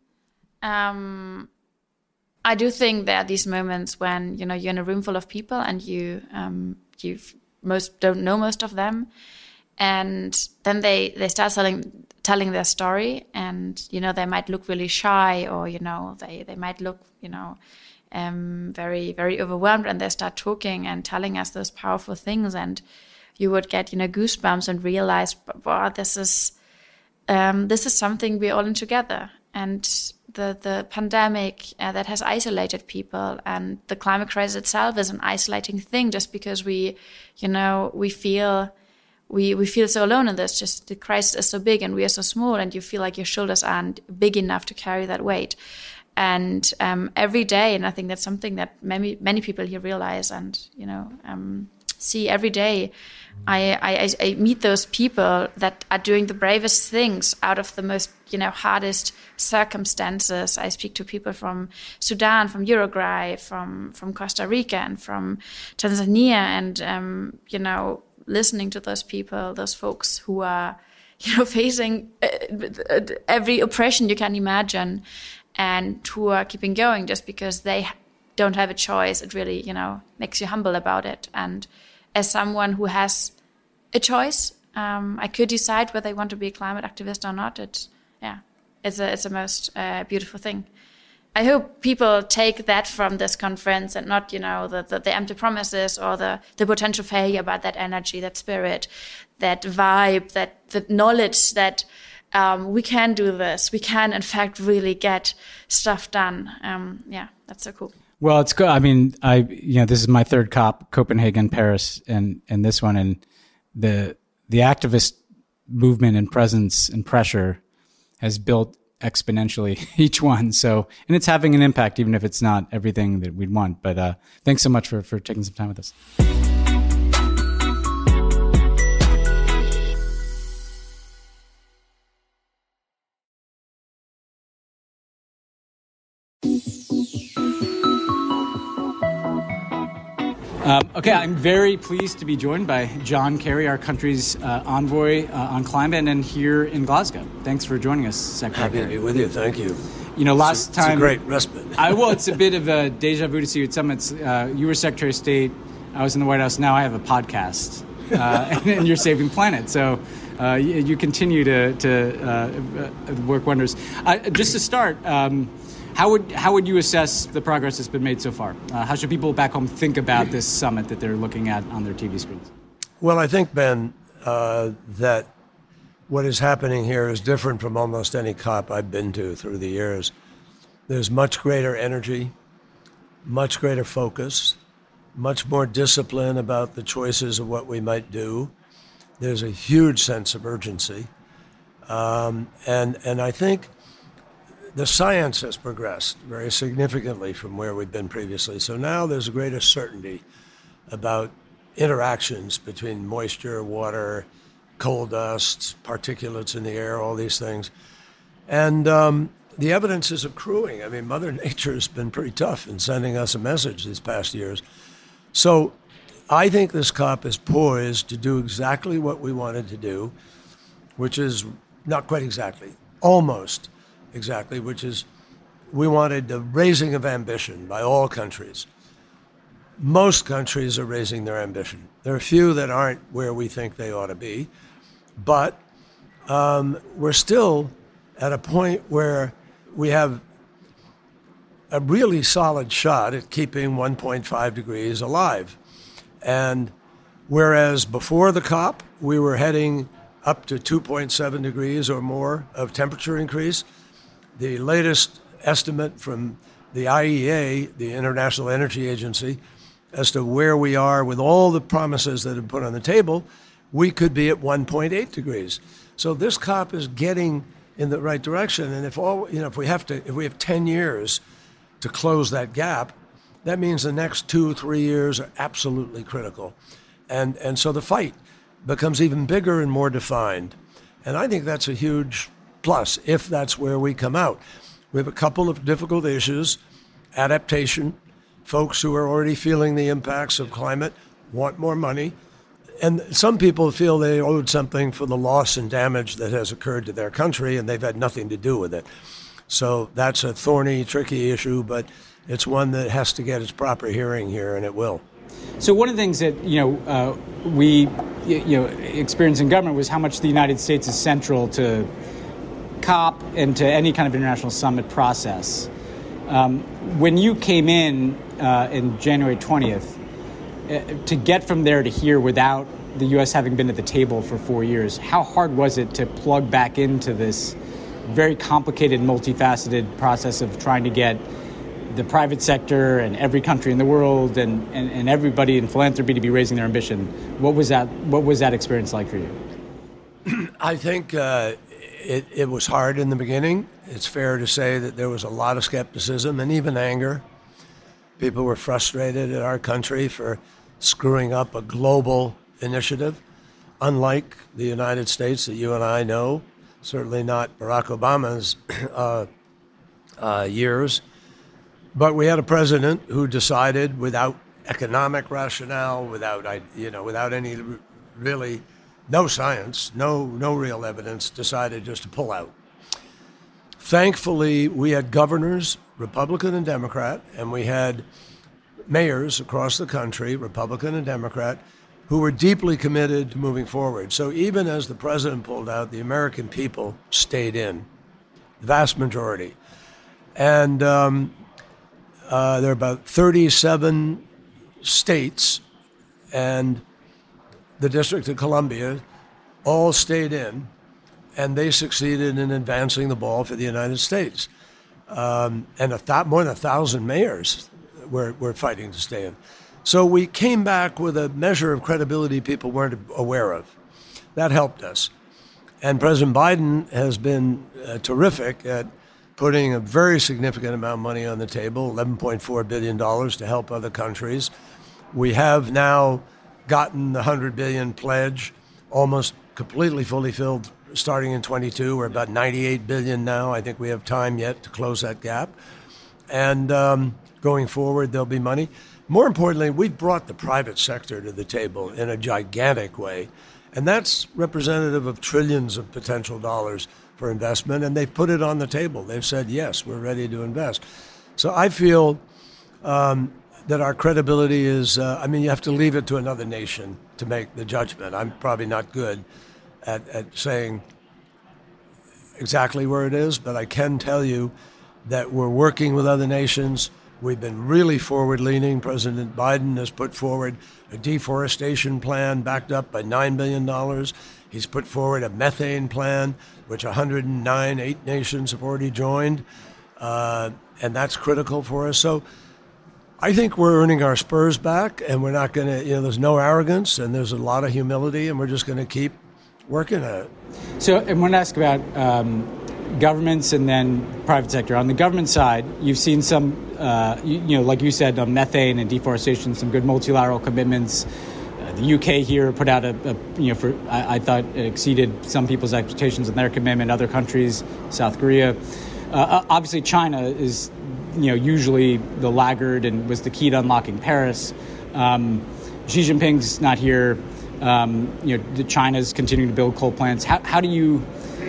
I do think there are these moments when, you're in a room full of people and you most don't know most of them. And then they start telling their story, and, you know, they might look really shy, or, you know, they might look, you know, very, very overwhelmed, and they start talking and telling us those powerful things, and you would get, you know, goosebumps and realize, wow, this is something we're all in together. And the pandemic that has isolated people, and the climate crisis itself is an isolating thing, just because we feel so alone in this. Just the crisis is so big and we are so small, and you feel like your shoulders aren't big enough to carry that weight. And every day, and I think that's something that many people here realize, and, you know, see every day, I meet those people that are doing the bravest things out of the most, you know, hardest circumstances. I speak to people from Sudan, from Uruguay, from Costa Rica, and from Tanzania, and you know, listening to those people, those folks who are, you know, facing every oppression you can imagine, and who are keeping going just because they don't have a choice. It really, you know, makes you humble about it. And as someone who has a choice, I could decide whether I want to be a climate activist or not. It's a most beautiful thing. I hope people take that from this conference, and not, you know, the empty promises or the potential failure, but that energy, that spirit, that vibe, that knowledge that we can do this. We can, in fact, really get stuff done. That's so cool. Well, it's good. I mean, this is my third COP, Copenhagen, Paris, and this one, and the activist movement and presence and pressure has built exponentially each one. So, and it's having an impact, even if it's not everything that we'd want. But thanks so much for taking some time with us. Okay, I'm very pleased to be joined by John Kerry, our country's envoy on climate, and here in Glasgow. Thanks for joining us, Secretary. Happy to be with you. Thank you. You know, last time... It's a great respite. It's a bit of a deja vu to see you at summits. You were Secretary of State. I was in the White House. Now I have a podcast, and you're saving planet. So you continue to work wonders. Just to start... How would you assess the progress that's been made so far? How should people back home think about this summit that they're looking at on their TV screens? Well, I think, Ben, that what is happening here is different from almost any COP I've been to through the years. There's much greater energy, much greater focus, much more discipline about the choices of what we might do. There's a huge sense of urgency. And I think the science has progressed very significantly from where we've been previously. So now there's a greater certainty about interactions between moisture, water, coal dust, particulates in the air, all these things. And the evidence is accruing. I mean, Mother Nature has been pretty tough in sending us a message these past years. So I think this COP is poised to do exactly what we wanted to do, which is not quite exactly, almost exactly, which is we wanted the raising of ambition by all countries. Most countries are raising their ambition. There are a few that aren't where we think they ought to be, but we're still at a point where we have a really solid shot at keeping 1.5 degrees alive. And whereas before the COP, we were heading up to 2.7 degrees or more of temperature increase, the latest estimate from the IEA, the International Energy Agency, as to where we are with all the promises that have been put on the table, we could be at 1.8 degrees. So this COP is getting in the right direction. And if we have 10 years to close that gap, that means the next 2-3 years are absolutely critical. And so the fight becomes even bigger and more defined. And I think that's a huge plus, if that's where we come out. We have a couple of difficult issues. Adaptation. Folks who are already feeling the impacts of climate want more money. And some people feel they owed something for the loss and damage that has occurred to their country, and they've had nothing to do with it. So that's a thorny, tricky issue, but it's one that has to get its proper hearing here, and it will. So one of the things that we experienced in government was how much the United States is central to COP and to any kind of international summit process. When you came in January 20th, to get from there to here without the U.S. having been at the table for 4 years, how hard was it to plug back into this very complicated, multifaceted process of trying to get the private sector and every country in the world and everybody in philanthropy to be raising their ambition? What was that experience like for you? I think it was hard in the beginning. It's fair to say that there was a lot of skepticism and even anger. People were frustrated at our country for screwing up a global initiative, unlike the United States that you and I know, certainly not Barack Obama's years. But we had a president who decided, without economic rationale, without any really, no science, no real evidence, decided just to pull out. Thankfully, we had governors, Republican and Democrat, and we had mayors across the country, Republican and Democrat, who were deeply committed to moving forward. So even as the president pulled out, the American people stayed in, the vast majority. And there are about 37 states and the District of Columbia all stayed in, and they succeeded in advancing the ball for the United States. And more than 1,000 mayors were fighting to stay in. So we came back with a measure of credibility people weren't aware of. That helped us. And President Biden has been terrific at putting a very significant amount of money on the table, $11.4 billion to help other countries. We have now gotten the $100 billion pledge, almost completely fully filled starting in 22. We're about $98 billion now. I think we have time yet to close that gap. And going forward, there'll be money. More importantly, we've brought the private sector to the table in a gigantic way. And that's representative of trillions of potential dollars for investment. And they've put it on the table. They've said, yes, we're ready to invest. So I feel that our credibility is, you have to leave it to another nation to make the judgment. I'm probably not good at saying exactly where it is, but I can tell you that we're working with other nations. We've been really forward-leaning. President Biden has put forward a deforestation plan backed up by $9 billion. He's put forward a methane plan, which 8 nations have already joined, and that's critical for us. So I think we're earning our spurs back, and we're not going to, there's no arrogance, and there's a lot of humility, and we're just going to keep working at it. So I want to ask about governments and then private sector. On the government side, you've seen some, like you said, on methane and deforestation, some good multilateral commitments. The UK here put out I thought it exceeded some people's expectations in their commitment. Other countries, South Korea. Obviously, China is, usually the laggard and was the key to unlocking Paris. Xi Jinping's not here. China's continuing to build coal plants. How do you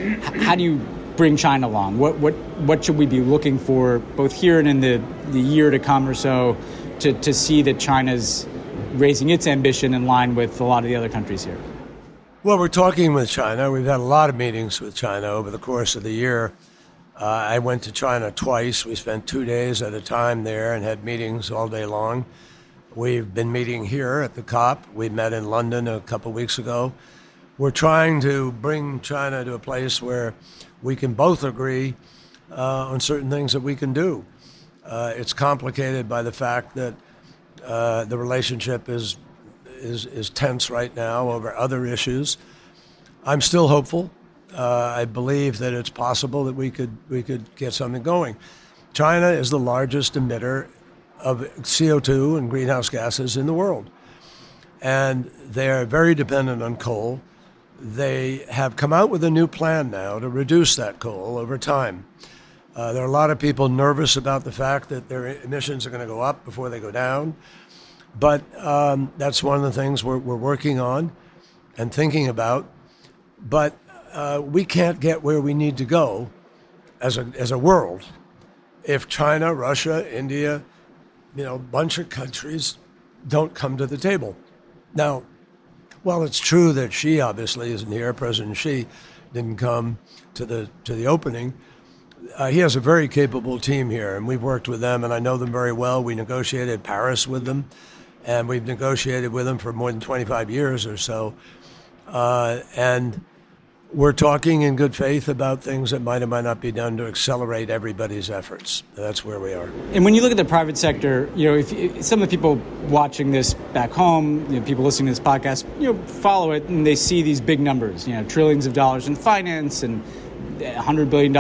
bring China along? What should we be looking for, both here and in the year to come or so, to see that China's raising its ambition in line with a lot of the other countries here? Well, we're talking with China. We've had a lot of meetings with China over the course of the year. I went to China twice. We spent 2 days at a time there and had meetings all day long. We've been meeting here at the COP. We met in London a couple weeks ago. We're trying to bring China to a place where we can both agree on certain things that we can do. It's complicated by the fact that the relationship is tense right now over other issues. I'm still hopeful. I believe that it's possible that we could get something going. China is the largest emitter of CO2 and greenhouse gases in the world, and they're very dependent on coal. They have come out with a new plan now to reduce that coal over time. There are a lot of people nervous about the fact that their emissions are going to go up before they go down. But that's one of the things we're working on and thinking about. But we can't get where we need to go as a world if China, Russia, India, a bunch of countries don't come to the table. Now, while it's true that Xi obviously isn't here, President Xi didn't come to the opening, he has a very capable team here, and we've worked with them, and I know them very well. We negotiated Paris with them, and we've negotiated with them for more than 25 years or so. And we're talking in good faith about things that might or might not be done to accelerate everybody's efforts. That's where we are. And when you look at the private sector, if some of the people watching this back home, people listening to this podcast, follow it and they see these big numbers, trillions of dollars in finance and $100 billion,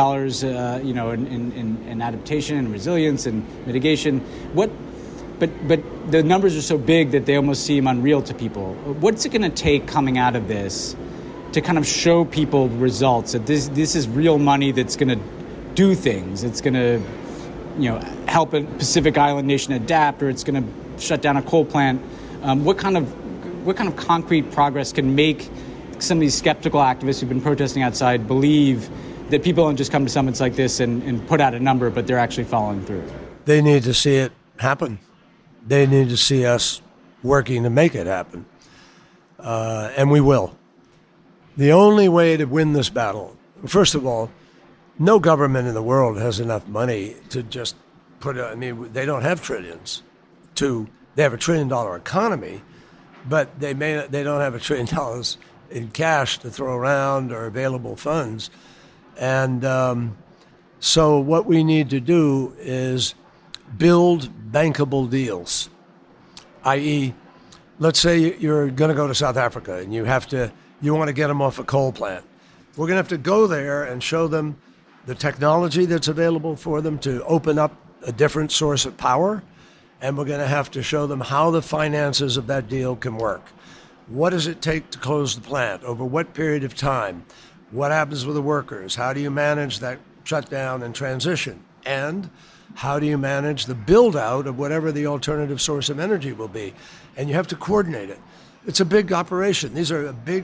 in adaptation and resilience and mitigation. But the numbers are so big that they almost seem unreal to people. What's it going to take coming out of this to kind of show people results, that this is real money that's going to do things? It's going to, help a Pacific Island nation adapt, or it's going to shut down a coal plant. What kind of concrete progress can make some of these skeptical activists who've been protesting outside believe that people don't just come to summits like this and put out a number, but they're actually following through? They need to see it happen. They need to see us working to make it happen. And we will. The only way to win this battle, first of all, no government in the world has enough money to just they don't have trillions. They have $1 trillion economy, but they don't have $1 trillion in cash to throw around or available funds. And so what we need to do is build bankable deals, i.e., let's say you're going to go to South Africa and you want to get them off a coal plant. We're going to have to go there and show them the technology that's available for them to open up a different source of power, and we're going to have to show them how the finances of that deal can work. What does it take to close the plant? Over what period of time? What happens with the workers? How do you manage that shutdown and transition? And how do you manage the build-out of whatever the alternative source of energy will be? And you have to coordinate it. It's a big operation. These are big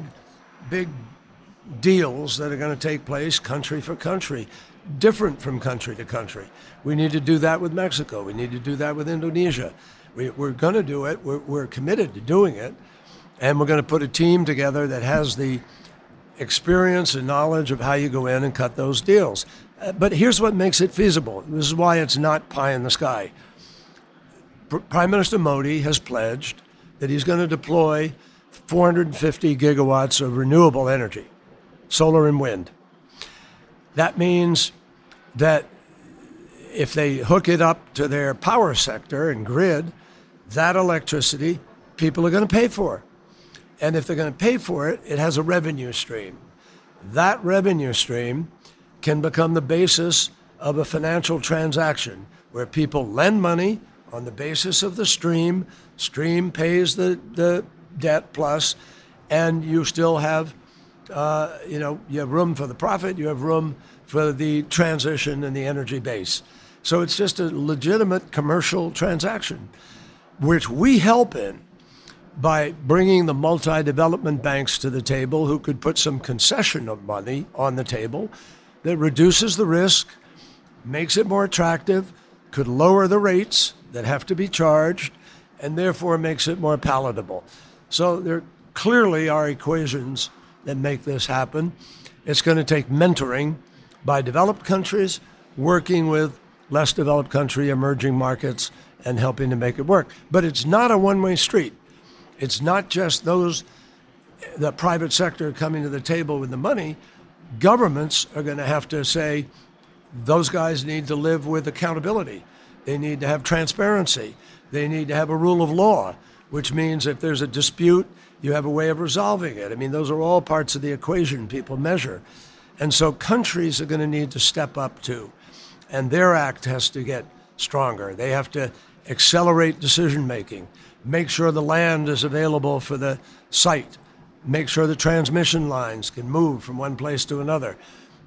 deals that are going to take place country for country, different from country to country. We need to do that with Mexico. We need to do that with Indonesia. We're going to do it. We're committed to doing it. And we're going to put a team together that has the experience and knowledge of how you go in and cut those deals. But here's what makes it feasible. This is why it's not pie in the sky. Prime Minister Modi has pledged that he's going to deploy 450 gigawatts of renewable energy, solar and wind. That means that if they hook it up to their power sector and grid, that electricity people are going to pay for. And if they're going to pay for it, it has a revenue stream. That revenue stream can become the basis of a financial transaction where people lend money on the basis of the stream. Stream pays the debt plus, and you still have, you have room for the profit, you have room for the transition and the energy base. So it's just a legitimate commercial transaction, which we help in by bringing the multi-development banks to the table who could put some concession of money on the table that reduces the risk, makes it more attractive, could lower the rates that have to be charged, and therefore makes it more palatable. So there clearly are equations that make this happen. It's going to take mentoring by developed countries working with less developed country, emerging markets, and helping to make it work. But it's not a one-way street. It's not just the private sector coming to the table with the money. Governments are going to have to say, those guys need to live with accountability. They need to have transparency. They need to have a rule of law, which means if there's a dispute, you have a way of resolving it. I mean, those are all parts of the equation people measure. And so countries are going to need to step up too. And their act has to get stronger. They have to accelerate decision-making, make sure the land is available for the site, make sure the transmission lines can move from one place to another,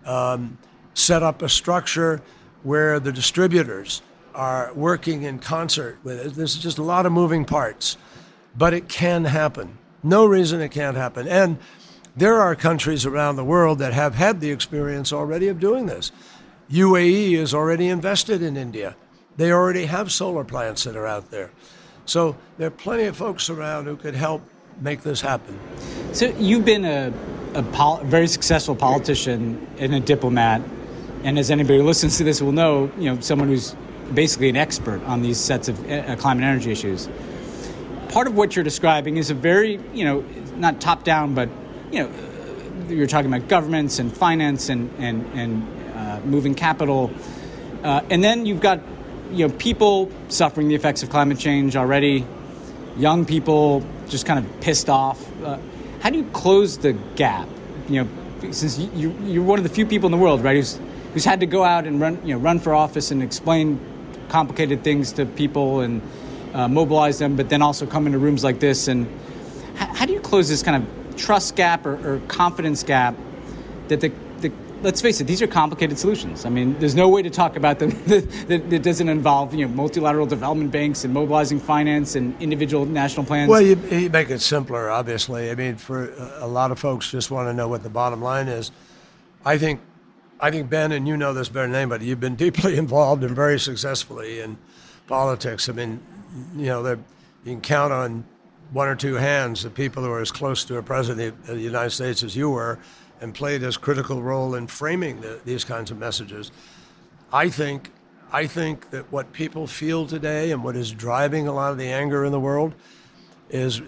set up a structure where the distributors are working in concert with it. There's just a lot of moving parts, but it can happen. No reason it can't happen. And there are countries around the world that have had the experience already of doing this. UAE is already invested in India. They already have solar plants that are out there. So there are plenty of folks around who could help make this happen. So you've been a very successful politician and a diplomat, and as anybody who listens to this will know, someone who's basically an expert on these sets of climate energy issues. Part of what you're describing is a very, not top down, but you're talking about governments and finance and moving capital, and then you've got people suffering the effects of climate change already, young people just kind of pissed off. How do you close the gap? Since you're one of the few people in the world, right, who's had to go out and run for office and explain complicated things to people and mobilize them, but then also come into rooms like this. And how do you close this kind of trust gap or confidence gap that let's face it, these are complicated solutions. I mean, there's no way to talk about them that doesn't involve, multilateral development banks and mobilizing finance and individual national plans. Well, you make it simpler, obviously. I mean, for a lot of folks just want to know what the bottom line is. I think, Ben, and you know this better than anybody, you've been deeply involved and very successfully in politics. I mean, you can count on one or two hands the people who are as close to a president of the United States as you were, and played this critical role in framing these kinds of messages. I think that what people feel today and what is driving a lot of the anger in the world is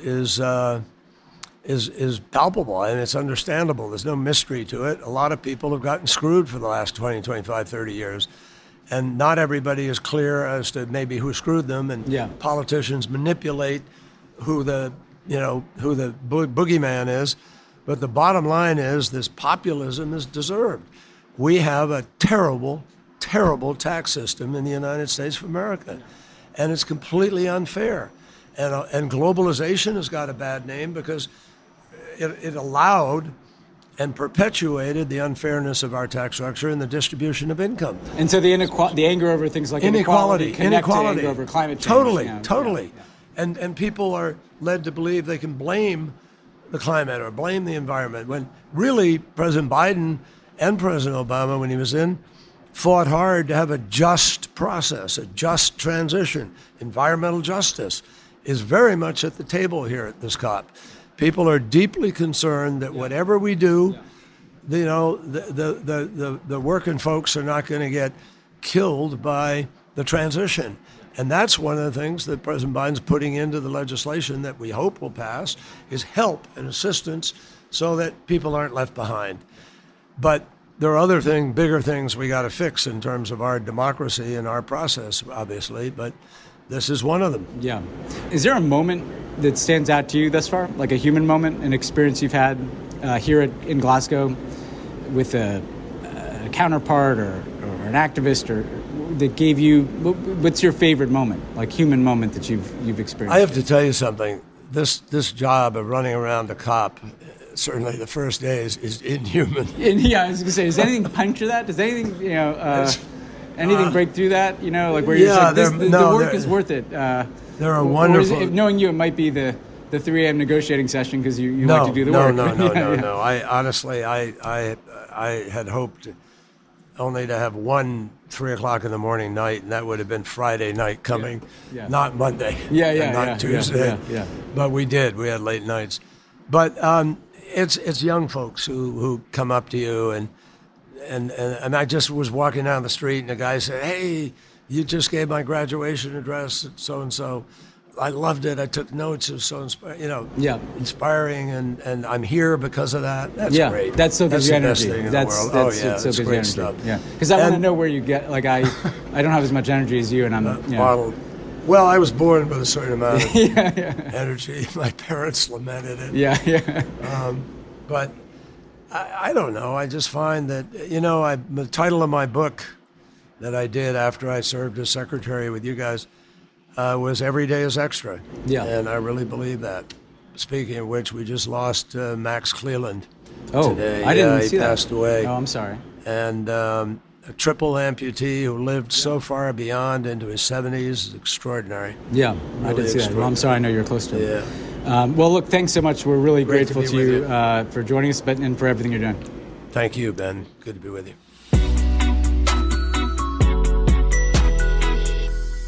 palpable, and it's understandable. There's no mystery to it. A lot of people have gotten screwed for the last 20, 25, 30 years. And not everybody is clear as to maybe who screwed them, and politicians manipulate who the boogeyman is. But the bottom line is this populism is deserved. We have a terrible, terrible tax system in the United States of America, and it's completely unfair. And globalization has got a bad name because it allowed and perpetuated the unfairness of our tax structure and the distribution of income. And so the anger over things like inequality anger over climate change. Totally. And people are led to believe they can blame the climate or blame the environment, when really President Biden and President Obama, when he was in, fought hard to have a just process, a just transition. Environmental justice is very much at the table here at this COP. People are deeply concerned that whatever we do, the working folks are not going to get killed by the transition. And that's one of the things that President Biden's putting into the legislation that we hope will pass, is help and assistance so that people aren't left behind. But there are other bigger things we got to fix in terms of our democracy and our process, obviously, but this is one of them. Yeah. Is there a moment that stands out to you thus far, like a human moment, an experience you've had here in Glasgow with a counterpart or an activist or that gave you, what's your favorite moment, like human moment that you've experienced? I have to tell you something. This job of running around the COP, certainly the first day is inhuman. I was going to say, does anything puncture that? Does anything, anything break through that? Like where you're like, the work is worth it. There are wonderful. Or knowing you, it might be the 3 a.m. negotiating session because you like to do the work. No. I honestly, I had hoped only to have one 3 o'clock in the morning night, and that would have been Friday night coming, not Monday, not Tuesday. But we did. We had late nights. But it's young folks who come up to you, and I just was walking down the street, and a guy said, "Hey, you just gave my graduation address at so-and-so. I loved it. I took notes. It was so inspiring, and I'm here because of that." That's great. That's so that's the the energy. Best thing in that's the world. That's it's so great energy. stuff. Yeah, because I want to know where you get. Like I don't have as much energy as you, and I'm bottled. Well, I was born with a certain amount of energy. My parents lamented it. But I don't know. I just find that the title of my book that I did after I served as secretary with you guys was "Every Day is Extra." And I really believe that. Speaking of which, we just lost Max Cleland today. I didn't see that. He passed away. Oh, I'm sorry. And a triple amputee who lived so far beyond into his 70s is extraordinary. Yeah, really I did see that. Well, I'm sorry. I know you're close to him. Well, look, thanks so much. We're really grateful to you for joining us, and for everything you're doing. Thank you, Ben. Good to be with you.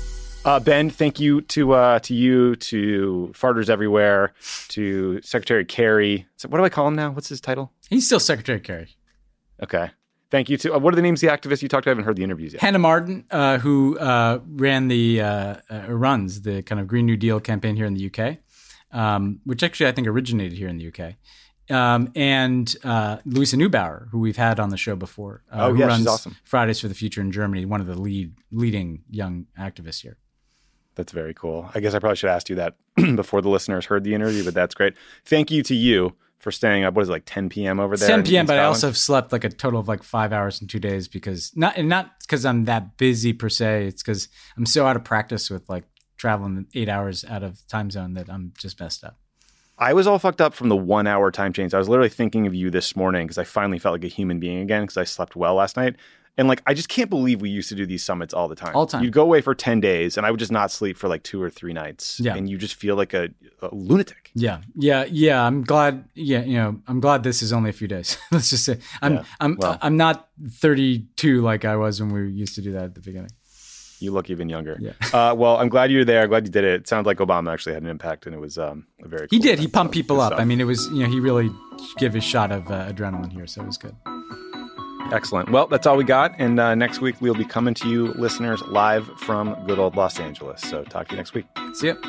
Ben, thank you to you, to Farters Everywhere, to Secretary Kerry. So what do I call him now? What's his title? He's still Secretary Kerry. Okay. Thank you to, what are the names of the activists you talked to? I haven't heard the interviews yet. Hannah Martin, who runs the kind of Green New Deal campaign here in the UK, which actually I think originated here in the UK. And Louisa Neubauer, who we've had on the show before. Who runs she's awesome. Fridays for the Future in Germany, one of the leading young activists here. That's very cool. I guess I probably should have asked you that before the listeners heard the interview, but that's great. Thank you to you for staying up. What is it, like 10 p.m. over there? 10 p.m., in but I Scotland? also have slept like a total of like 5 hours in 2 days because not because I'm that busy per se. It's because I'm so out of practice with like traveling 8 hours out of time zone that I'm just messed up. I was all fucked up from the 1 hour time change. I was literally thinking of you this morning because I finally felt like a human being again because I slept well last night. And like, I just can't believe we used to do these summits all the time. All the time. You'd go away for 10 days and I would just not sleep for like 2 or 3 nights. Yeah. And you just feel like a lunatic. Yeah. I'm glad. Yeah, I'm glad this is only a few days. Let's just say I'm not 32 like I was when we used to do that at the beginning. You look even younger. Yeah. Well, I'm glad you're there. Glad you did it. It sounds like Obama actually had an impact, and it was a very. He cool did. He event. pumped people Good up. stuff. I mean, it was he really gave a shot of adrenaline here, so it was good. Excellent. Well, that's all we got. And next week, we'll be coming to you, listeners, live from good old Los Angeles. So talk to you next week. See ya.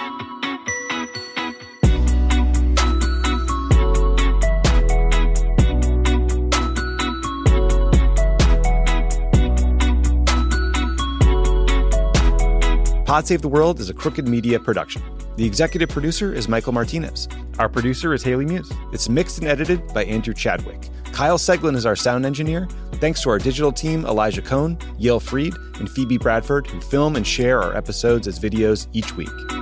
Pod Save the World is a Crooked Media production. The executive producer is Michael Martinez. Our producer is Haley Muse. It's mixed and edited by Andrew Chadwick. Kyle Seglin is our sound engineer. Thanks to our digital team, Elijah Cohn, Yale Freed, and Phoebe Bradford, who film and share our episodes as videos each week.